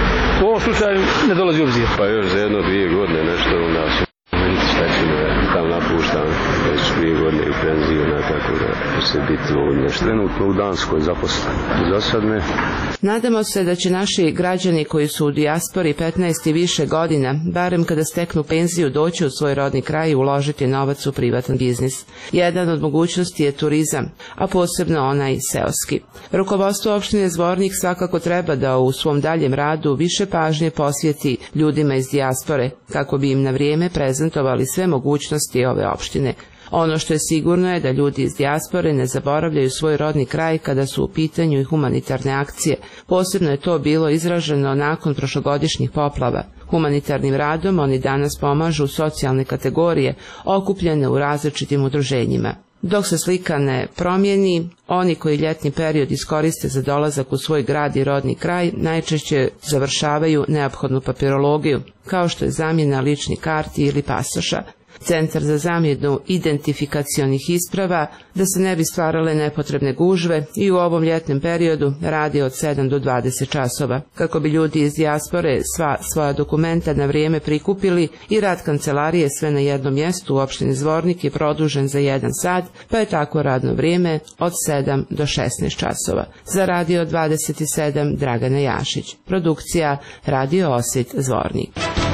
u ovom slučaju ne dolazi u obzir. Pa još za 1-2 godine nešto u nas, šta ću tamo napuštam, već 2 godine u penziju, tako da će biti nešto. Trenutno u Danskoj zaposlen, za sad ne. Nadamo se da će naši građani koji su u dijaspori 15 i više godina, barem kada steknu penziju, doći u svoj rodni kraj i uložiti novac u privatan biznis. Jedan od mogućnosti je turizam, a posebno onaj seoski. Rukovodstvo opštine Zvornik svakako treba da u svom daljem radu više pažnje posvjeti ljudima iz dijaspore, kako bi im na vrijeme prezentovali sve mogućnosti ove opštine. Ono što je sigurno je da ljudi iz dijaspore ne zaboravljaju svoj rodni kraj kada su u pitanju i humanitarne akcije. Posebno je to bilo izraženo nakon prošlogodišnjih poplava. Humanitarnim radom oni danas pomažu socijalne kategorije okupljene u različitim udruženjima. Dok se slika ne promijeni, oni koji ljetni period iskoriste za dolazak u svoj grad i rodni kraj najčešće završavaju neophodnu papirologiju, kao što je zamjena ličnih karti ili pasoša. Centar za zamjenu identifikacionih isprava, da se ne bi stvarale nepotrebne gužve, i u ovom ljetnom periodu radi od 7 do 20 časova, kako bi ljudi iz dijaspore sva svoja dokumenta na vrijeme prikupili, i rad kancelarije sve na jednom mjestu u opštini Zvornik je produžen za 1 sat, pa je tako radno vrijeme od 7 do 16 časova. Za Radio 27 Dragana Jašić. Produkcija Radio Osvit Zvornik.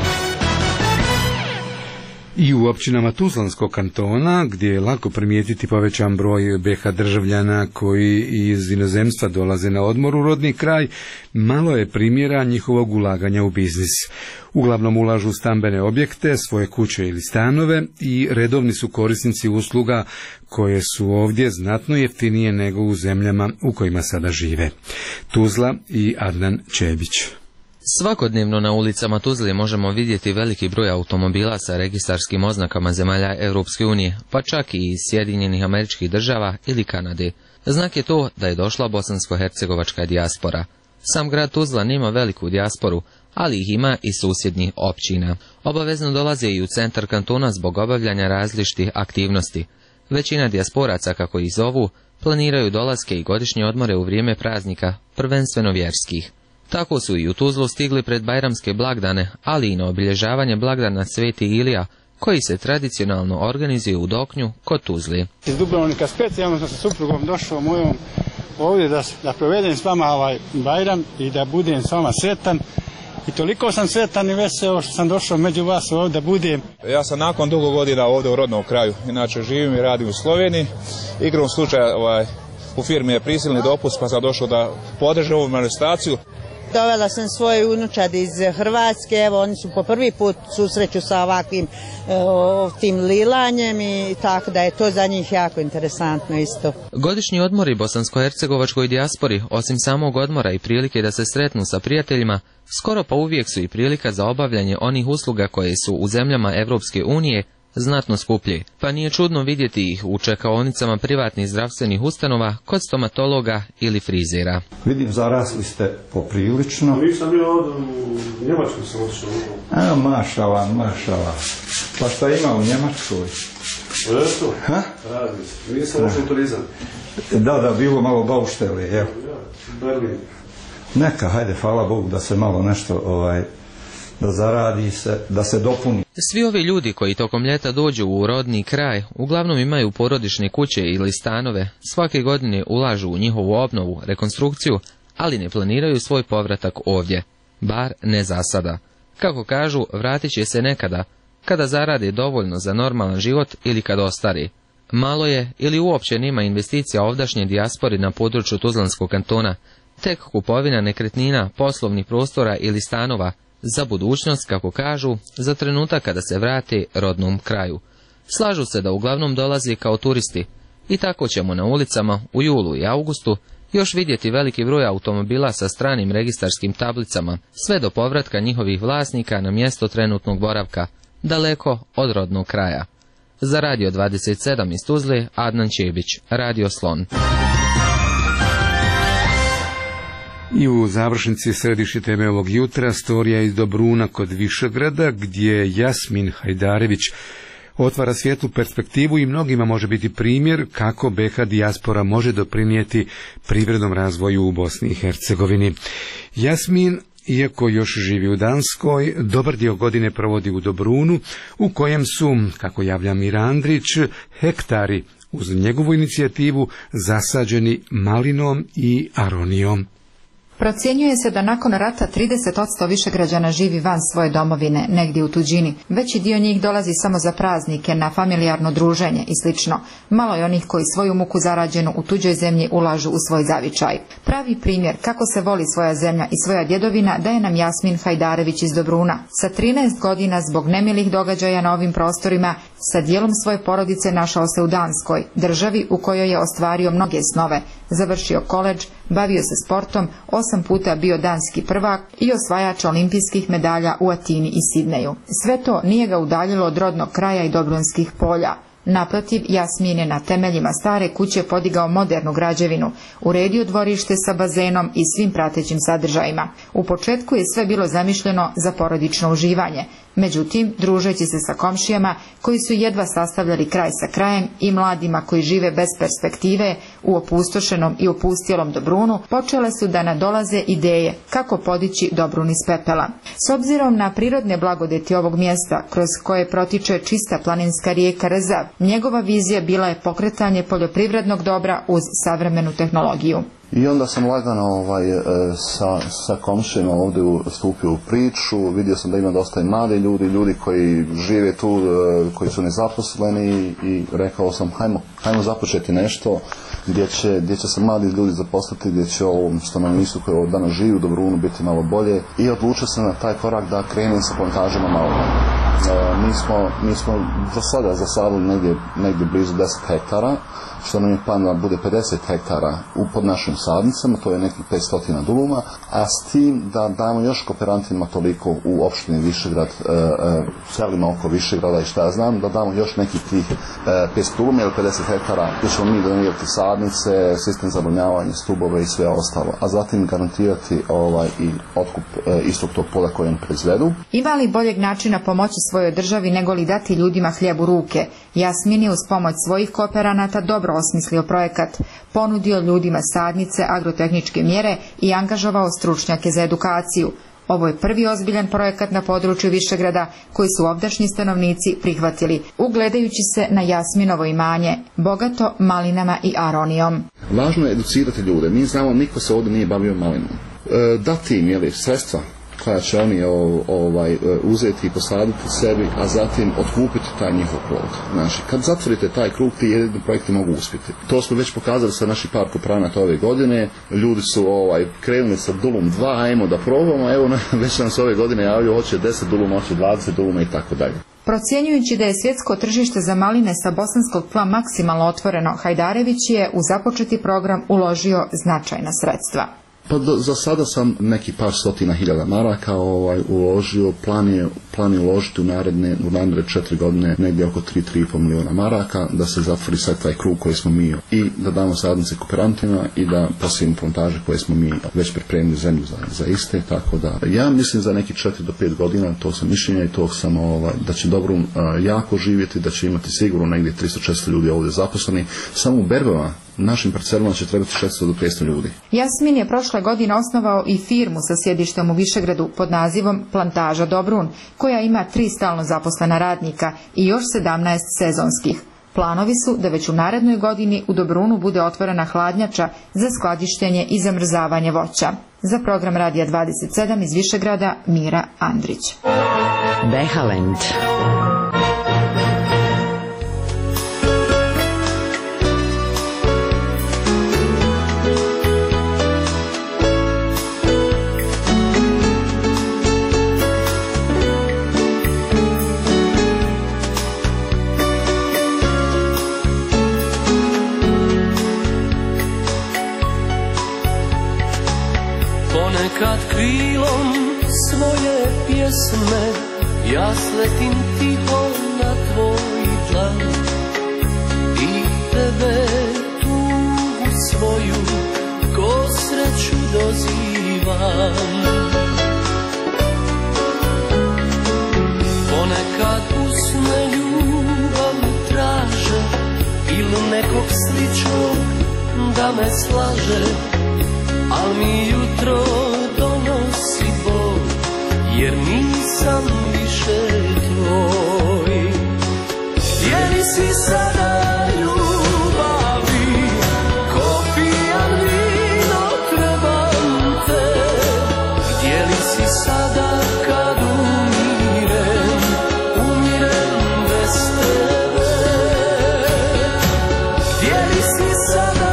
I u općinama Tuzlanskog kantona, gdje je lako primijetiti povećan broj BiH državljana koji iz inozemstva dolaze na odmor u rodni kraj, malo je primjera njihovog ulaganja u biznis. Uglavnom ulažu stambene objekte, svoje kuće ili stanove, i redovni su korisnici usluga koje su ovdje znatno jeftinije nego u zemljama u kojima sada žive. Tuzla i Adnan Čebić. Svakodnevno na ulicama Tuzle možemo vidjeti veliki broj automobila sa registarskim oznakama zemalja Europske unije, pa čak i iz Sjedinjenih Američkih Država ili Kanade. Znak je to da je došla bosansko-hercegovačka dijaspora. Sam grad Tuzla nema veliku dijasporu, ali ih ima i susjednih općina. Obavezno dolaze i u centar kantona zbog obavljanja različitih aktivnosti. Većina dijasporaca, kako ih zovu, planiraju dolaske i godišnje odmore u vrijeme praznika, prvenstveno vjerskih. Tako su i u Tuzlu stigli pred bajramske blagdane, ali i na obilježavanje blagdana Sveti Ilija, koji se tradicionalno organizuje u Doknju kod Tuzli. Iz Dubrovnika specijalno sam sa suprugom došao mojom ovdje da provedem s vama ovaj Bajram i da budem s vama sretan. I toliko sam sretan i veseo što sam došao među vas ovdje da budem. Ja sam nakon dugo godina ovdje u rodnom kraju. Inače živim i radim u Sloveniji. Igrom slučaja u firmi je prisilni dopust pa sam došao da podržim ovu manifestaciju. Dovela sam svoje unučad iz Hrvatske, evo oni su po prvi put susreću sa ovakvim tim lilanjem i tako da je to za njih jako interesantno isto. Godišnji odmori bosansko-hercegovačkoj dijaspori, osim samog odmora i prilike da se sretnu sa prijateljima, skoro pa uvijek su i prilika za obavljanje onih usluga koje su u zemljama Evropske unije znatno skuplje, pa nije čudno vidjeti ih u čekaonicama privatnih zdravstvenih ustanova kod stomatologa ili frizera. Vidim, zarasli ste poprilično. Nisam bio ovdje u Njemačkoj sam otišao. Mašala. Pa šta ima u Njemačkoj? Eto, radi se. Nisam otišao u turizam. Da, bilo malo bauštele, evo. Berlin. Neka, hajde, hvala Bogu da se malo nešto da zaradi se, da se dopuni. Svi ovi ljudi koji tokom ljeta dođu u rodni kraj uglavnom imaju porodične kuće ili stanove, svake godine ulažu u njihovu obnovu, rekonstrukciju, ali ne planiraju svoj povratak ovdje, bar ne za sada. Kako kažu, vratit će se nekada, kada zarade dovoljno za normalan život ili kad ostari. Malo je ili uopće nema investicija ovdašnje dijaspori na području Tuzlanskog kantona, tek kupovina nekretnina, poslovnih prostora ili stanova, za budućnost, kako kažu, za trenutak kada se vrate rodnom kraju. Slažu se da uglavnom dolazi kao turisti i tako ćemo na ulicama u julu i augustu još vidjeti veliki broj automobila sa stranim registarskim tablicama, sve do povratka njihovih vlasnika na mjesto trenutnog boravka, daleko od rodnog kraja. Za Radio 27 iz Tuzle, Adnan Čebić, Radio Slon. I u završnici središnje teme ovog jutra storija iz Dobruna kod Višegrada, gdje Jasmin Hajdarević otvara svijetlu perspektivu i mnogima može biti primjer kako BiH dijaspora može doprinijeti privrednom razvoju u Bosni i Hercegovini. Jasmin, iako još živi u Danskoj, dobar dio godine provodi u Dobrunu, u kojem su, kako javlja Mira Andrić, hektari uz njegovu inicijativu zasađeni malinom i aronijom. Procjenjuje se da nakon rata 30% više građana živi van svoje domovine, negdje u tuđini. Veći dio njih dolazi samo za praznike, na familijarno druženje i slično. Malo je onih koji svoju muku zarađenu u tuđoj zemlji ulažu u svoj zavičaj. Pravi primjer kako se voli svoja zemlja i svoja djedovina daje nam Jasmin Hajdarević iz Dobruna. Sa 13 godina zbog nemilih događaja na ovim prostorima, sa dijelom svoje porodice našao se u Danskoj, državi u kojoj je ostvario mnoge snove, završio koledž, bavio se sportom, 8 puta bio danski prvak i osvajač olimpijskih medalja u Atini i Sidneju. Sve to nije ga udaljilo od rodnog kraja i dobrunskih polja. Naprotiv, Jasmin je na temeljima stare kuće podigao modernu građevinu, uredio dvorište sa bazenom i svim pratećim sadržajima. U početku je sve bilo zamišljeno za porodično uživanje. Međutim, družeći se sa komšijama koji su jedva sastavljali kraj sa krajem i mladima koji žive bez perspektive u opustošenom i opustjelom Dobrunu, počele su da nadolaze ideje kako podići Dobrun iz pepela. S obzirom na prirodne blagodeti ovog mjesta, kroz koje protiče čista planinska rijeka Rzav, njegova vizija bila je pokretanje poljoprivrednog dobra uz savremenu tehnologiju. I onda sam lagano sa komšijama ovdje stupio u priču, vidio sam da ima dosta i mladi ljudi koji žive tu, koji su nezaposleni i rekao sam hajmo započeti nešto gdje će se mladi ljudi zaposliti, gdje će ovom stanovništvu koji ovdje danas živi u Dobrunu biti malo bolje i odlučio sam na taj korak da krenem sa plantažama malina. Mi smo za sada zasadili negdje blizu 10 hektara, što nam je plan da bude 50 hektara pod našim sadnicama, to je nekih 500 duluma, a s tim da damo još kooperantima toliko u opštini Višegrad, selima oko Višegrada i šta ja znam, da damo još nekih tih 500 duluma ili 50 hektara, gdje ćemo mi donirati sadnice, sistem za odvodnjavanje, stubove i sve ostalo, a zatim garantirati i otkup istog tog pola koje oni proizvedu. Ima li boljeg načina pomoći svojoj državi nego li dati ljudima hljeb u ruke? Jasmin je uz pomoć svojih kooperanata dobro osmislio projekat, ponudio ljudima sadnice, agrotehničke mjere i angažovao stručnjake za edukaciju. Ovo je prvi ozbiljan projekat na području Višegrada koji su ovdašnji stanovnici prihvatili, ugledajući se na Jasminovo imanje, bogato malinama i aronijom. Važno je educirati ljude. Mi znamo, niko se ovdje nije bavio malinom. Dati im sredstva koja će oni uzeti i posaditi sebi, a zatim otkupiti taj njihov plod. Znači, kad zatvorite taj krug, ti jedini projekti mogu uspjeti. To smo već pokazali sa naših par kooperanata ove godine. Ljudi su krenuli sa dulum 2, ajmo da probamo, evo već nam se ove godine javljaju, hoće 10 duluma, hoće 20 duluma i tako dalje. Procjenjujući da je svjetsko tržište za maline sa bosanskog tla maksimalno otvoreno, Hajdarević je u započeti program uložio značajna sredstva. Pa za sada sam neki par stotina hiljada maraka uložio, plan je uložiti u naredne 4 godine negdje oko 3,5 milijuna maraka, da se zatvori sad taj krug koji smo mi i da damo sadnice kooperantima i da posijemo plantaže koje smo mi već pripremili zemlju za iste, tako da ja mislim za neki 4 do 5 godina, to sam mišljenja i to sam da će dobro jako živjeti, da će imati sigurno negdje 300-400 ljudi ovdje zaposleni, samo u berbama. Našim parcelama će trebati 600 do 500 ljudi. Jasmin je prošle godine osnovao i firmu sa sjedištem u Višegradu pod nazivom Plantaža Dobrun, koja ima 3 stalno zaposlena radnika i još 17 sezonskih. Planovi su da već u narednoj godini u Dobrunu bude otvorena hladnjača za skladištenje i zamrzavanje voća. Za program Radija 27 iz Višegrada, Mira Andrić. Behalend. Ponekad krilom svoje pjesme ja sletim tiho na tvoj dlan i tebe tugu svoju ko sreću dozivam. Ponekad usne ljubav traže ili nekog sličnog da me slaže, al mi jutro donosi bol, jer nisam više tvoj. Gdje li si sada ljubavi, ko pijan vino trebam te. Gdje li si sada kad umirem bez tebe. Gdje li si sada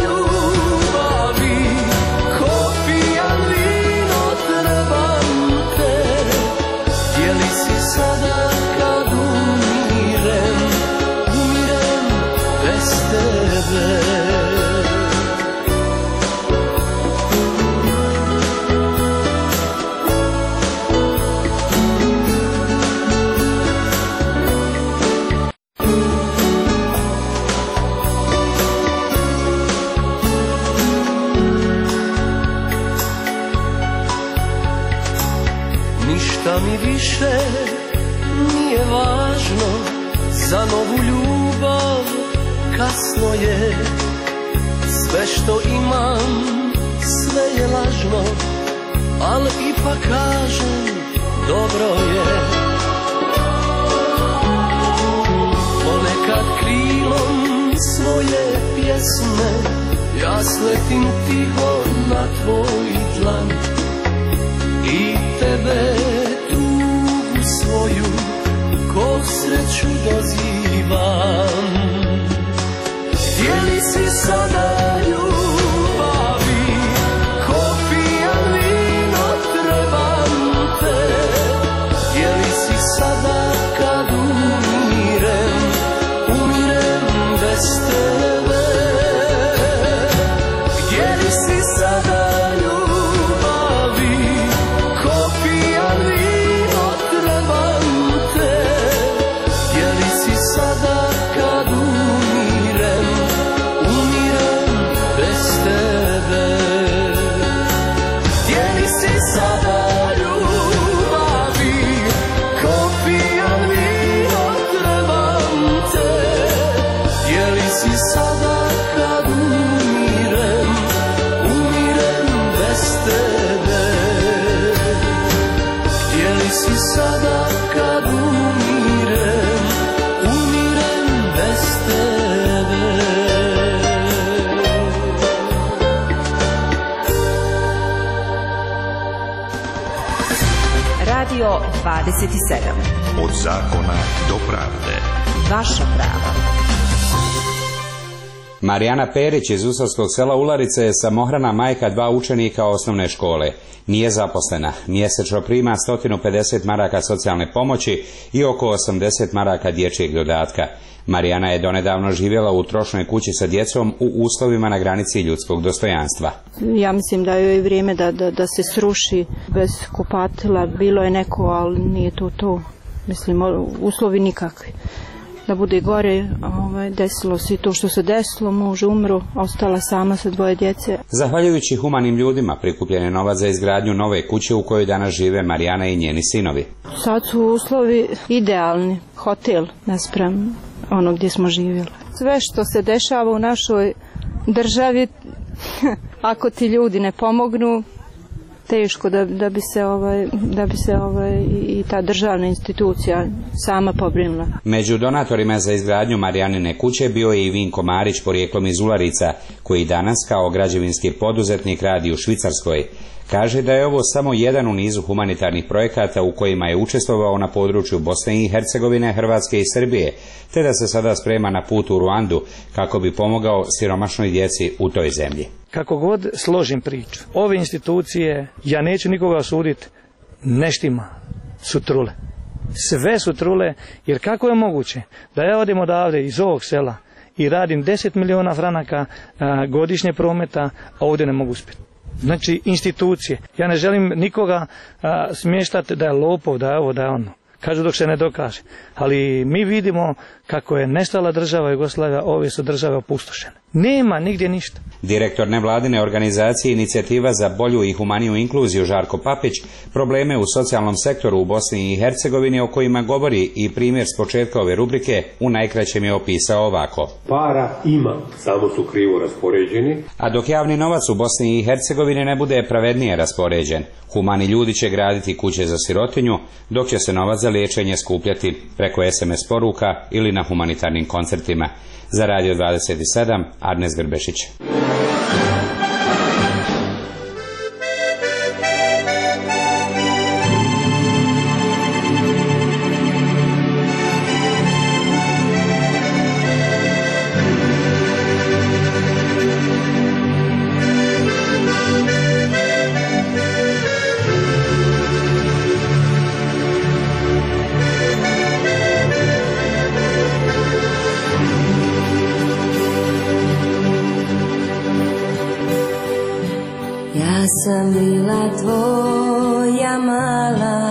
sada kad umirem bez tebe. Ništa mi više nije važno, za novu ljubav kasno je. Sve što imam, sve je lažno, ali ipak kažem, dobro je. Ponekad krilom svoje pjesme ja sletim tiho na tvoj dlan i tebe tugu svoju ko sreću dozivam. Gdje li si sada ljubavi, ko pijan vino trebam te. Gdje li si sada 27. Od zakona do pravde. Vaša prava. Marijana Perić iz Usavskog sela Ularice je samohrana majka 2 učenika osnovne škole. Nije zaposlena, mjesečno prima 150 maraka socijalne pomoći i oko 80 maraka dječjeg dodatka. Marijana je donedavno živjela u trošnoj kući sa djecom u uslovima na granici ljudskog dostojanstva. Ja mislim da je vrijeme da se sruši bez kupatila. Bilo je neko, ali nije to. Mislim, uslovi nikakvi. Da bude gore, desilo se to što se desilo, muž umro, ostala sama sa 2 djece. Zahvaljujući humanim ljudima prikupljen je novac za izgradnju nove kuće u kojoj danas žive Marijana i njeni sinovi. Sad su uslovi idealni, hotel naspram ono gdje smo živjeli. Sve što se dešava u našoj državi, ako ti ljudi ne pomognu, teško da bi se i ta državna institucija sama pobrinula. Među donatorima za izgradnju Marijanine kuće bio je i Vinko Marić, porijeklom iz Ularica, koji danas kao građevinski poduzetnik radi u Švicarskoj. Kaže da je ovo samo jedan u nizu humanitarnih projekata u kojima je učestvovao na području Bosne i Hercegovine, Hrvatske i Srbije, te da se sada sprema na put u Ruandu kako bi pomogao siromašnoj djeci u toj zemlji. Kako god složim priču, ove institucije, ja neću nikoga osuditi, neštima su trule. Sve su trule, jer kako je moguće da ja odem odavde iz ovog sela i radim 10 miliona franaka godišnje prometa, a ovdje ne mogu uspjeti. Znači, institucije. Ja ne želim nikoga smještati da je lopov, da je ovo, da je ono. Kažu dok se ne dokaže. Ali mi vidimo kako je nestala država Jugoslavija, ove su države opustošene. Nema nigdje ništa. Direktor nevladine organizacije Inicijativa za bolju i humaniju inkluziju Žarko Papić probleme u socijalnom sektoru u Bosni i Hercegovini o kojima govori i primjer s početka ove rubrike u najkraćem je opisao ovako. Para ima, samo su krivo raspoređeni. A dok javni novac u Bosni i Hercegovini ne bude pravednije raspoređen, humani ljudi će graditi kuće za sirotinju, dok će se novac za liječenje skupljati preko SMS poruka ili na humanitarnim koncertima. Za Radio 27, Arnes Grbešić. Sam bila tvoja mala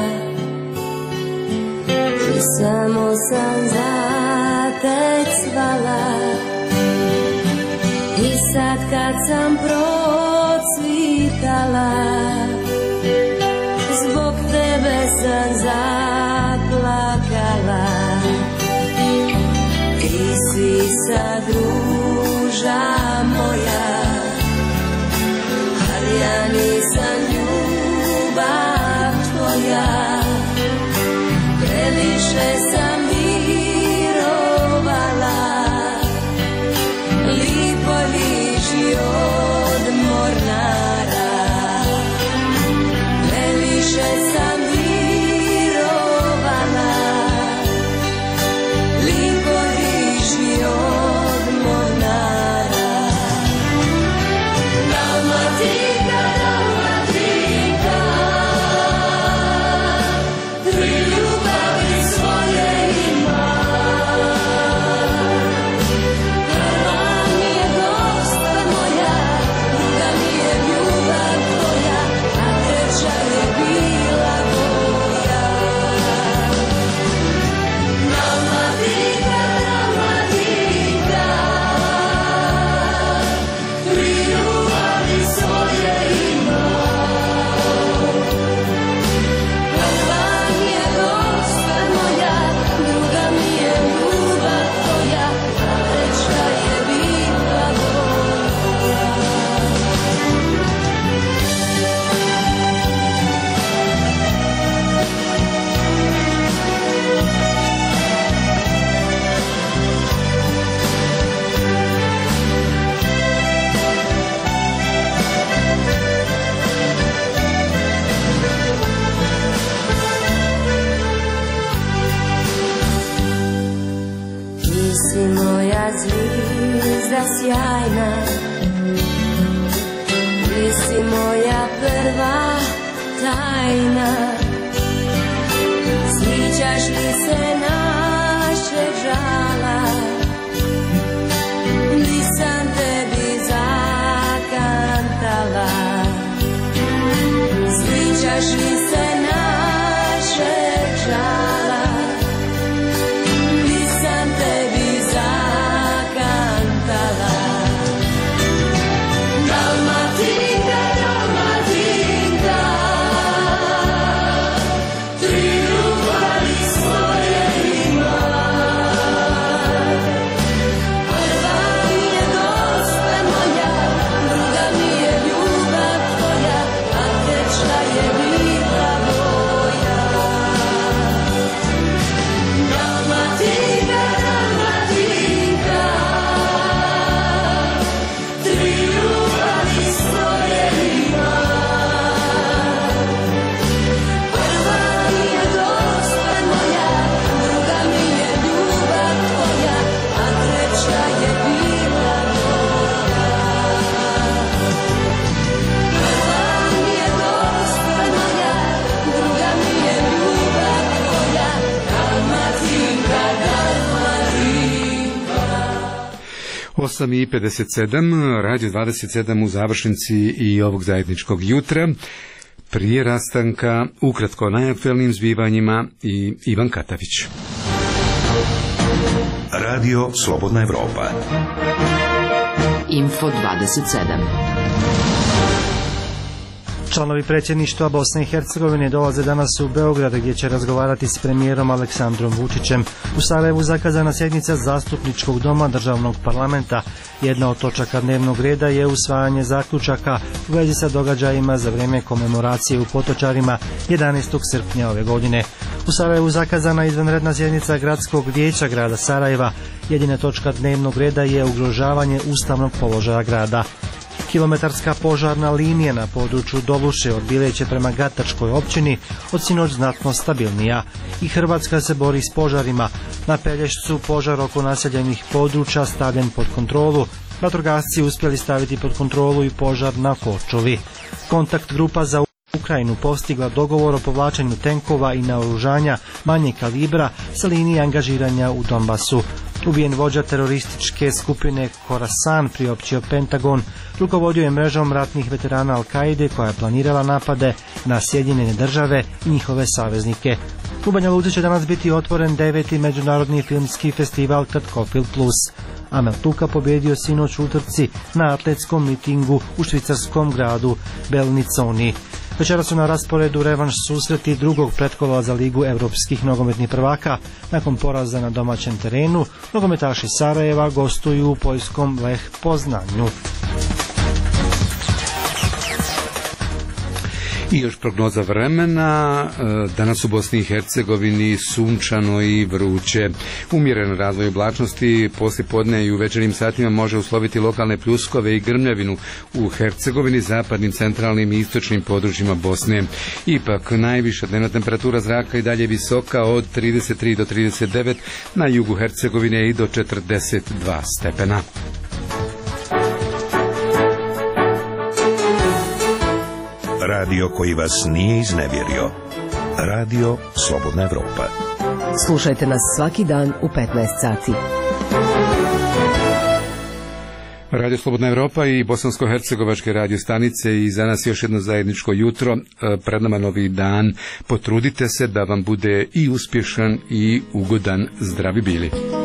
i samo sam za te cvala i sad kad sam procvitala zbog tebe sam zaplakala. Ti si sad ruža moja, ja nisam ljubav tvoja, previše sam mirovala, lipo liži od mornara, previše sam mirovala, lipo liži od mornara. jutra sjajna, ti si moja prva tajna. Sjećaš li se našeg žala, nisam tebi zakantala. Sjećaš li se našeg žala, nisam tebi zakantala. Dalmatinka, Dalmatinka, tri ljubavi svoje ima. Prva mi je dosta moja, druga mi je ljubav tvoja, a treća je bila moja. Dalmatinka, Dalmatinka, tri ljubavi svoje ima. Prva mi je dosta moja, druga mi je ljubav tvoja, a treća je bila moja. Prva mi je dosta moja, druga mi je ljubav tvoja, Dalmatinka, Dalmatinka. 8:57, Radio 27 u završnici i ovog zajedničkog jutra. Prije rastanka, ukratko o najaktuelnijim zbivanjima i Ivan Katavić. Radio Slobodna Evropa. Info 27. Članovi predsjedništva Bosne i Hercegovine dolaze danas u Beograd gdje će razgovarati s premijerom Aleksandrom Vučićem. U Sarajevu zakazana sjednica Zastupničkog doma državnog parlamenta. Jedna od točaka dnevnog reda je usvajanje zaključaka u vezi sa događajima za vrijeme komemoracije u Potočarima 11. srpnja ove godine. U Sarajevu zakazana izvanredna sjednica Gradskog vijeća grada Sarajeva. Jedina točka dnevnog reda je ugrožavanje ustavnog položaja grada. Kilometarska požarna linija na području Doluše od Bileće prema Gatačkoj općini od sinoć znatno stabilnija. I Hrvatska se bori s požarima. Na Pelješcu požar oko naseljenih područja stavljen pod kontrolu. Vatrogasci uspjeli staviti pod kontrolu i požar na Korčovi. Kontakt grupa za Ukrajinu postigla dogovor o povlačenju tenkova i naoružanja manjeg kalibra sa linije angažiranja u Donbasu. Ubijen vođa terorističke skupine Khorasan, priopćio Pentagon, rukovodio je mrežom ratnih veterana Al-Kaide koja je planirala napade na Sjedinjene države i njihove saveznike. U Banja Luci će danas biti otvoren 9. međunarodni filmski festival Kratkofil Plus. Amel Tuka pobjedio sinoć u utrci na atletskom mitingu u švicarskom gradu Belniconi. Večera su na rasporedu revanš susreti drugog pretkola za Ligu evropskih nogometnih prvaka. Nakon poraza na domaćem terenu, nogometaši Sarajeva gostuju u poljskom Lech Poznanju. I još prognoza vremena. Danas u Bosni i Hercegovini sunčano i vruće. Umjeren razvoj oblačnosti poslijepodne i u večernjim satima može usloviti lokalne pljuskove i grmljavinu u Hercegovini, zapadnim, centralnim i istočnim područjima Bosne. Ipak najviša dnevna temperatura zraka i dalje visoka od 33 do 39, na jugu Hercegovine i do 42 stepena. Radio koji vas nije iznevjerio. Radio Slobodna Evropa. Slušajte nas svaki dan u 15 sati. Radio Slobodna Evropa i bosansko-hercegovačke radio stanice i za nas još jedno zajedničko jutro. Pred nama novi dan. Potrudite se da vam bude i uspješan i ugodan. Zdravi bili.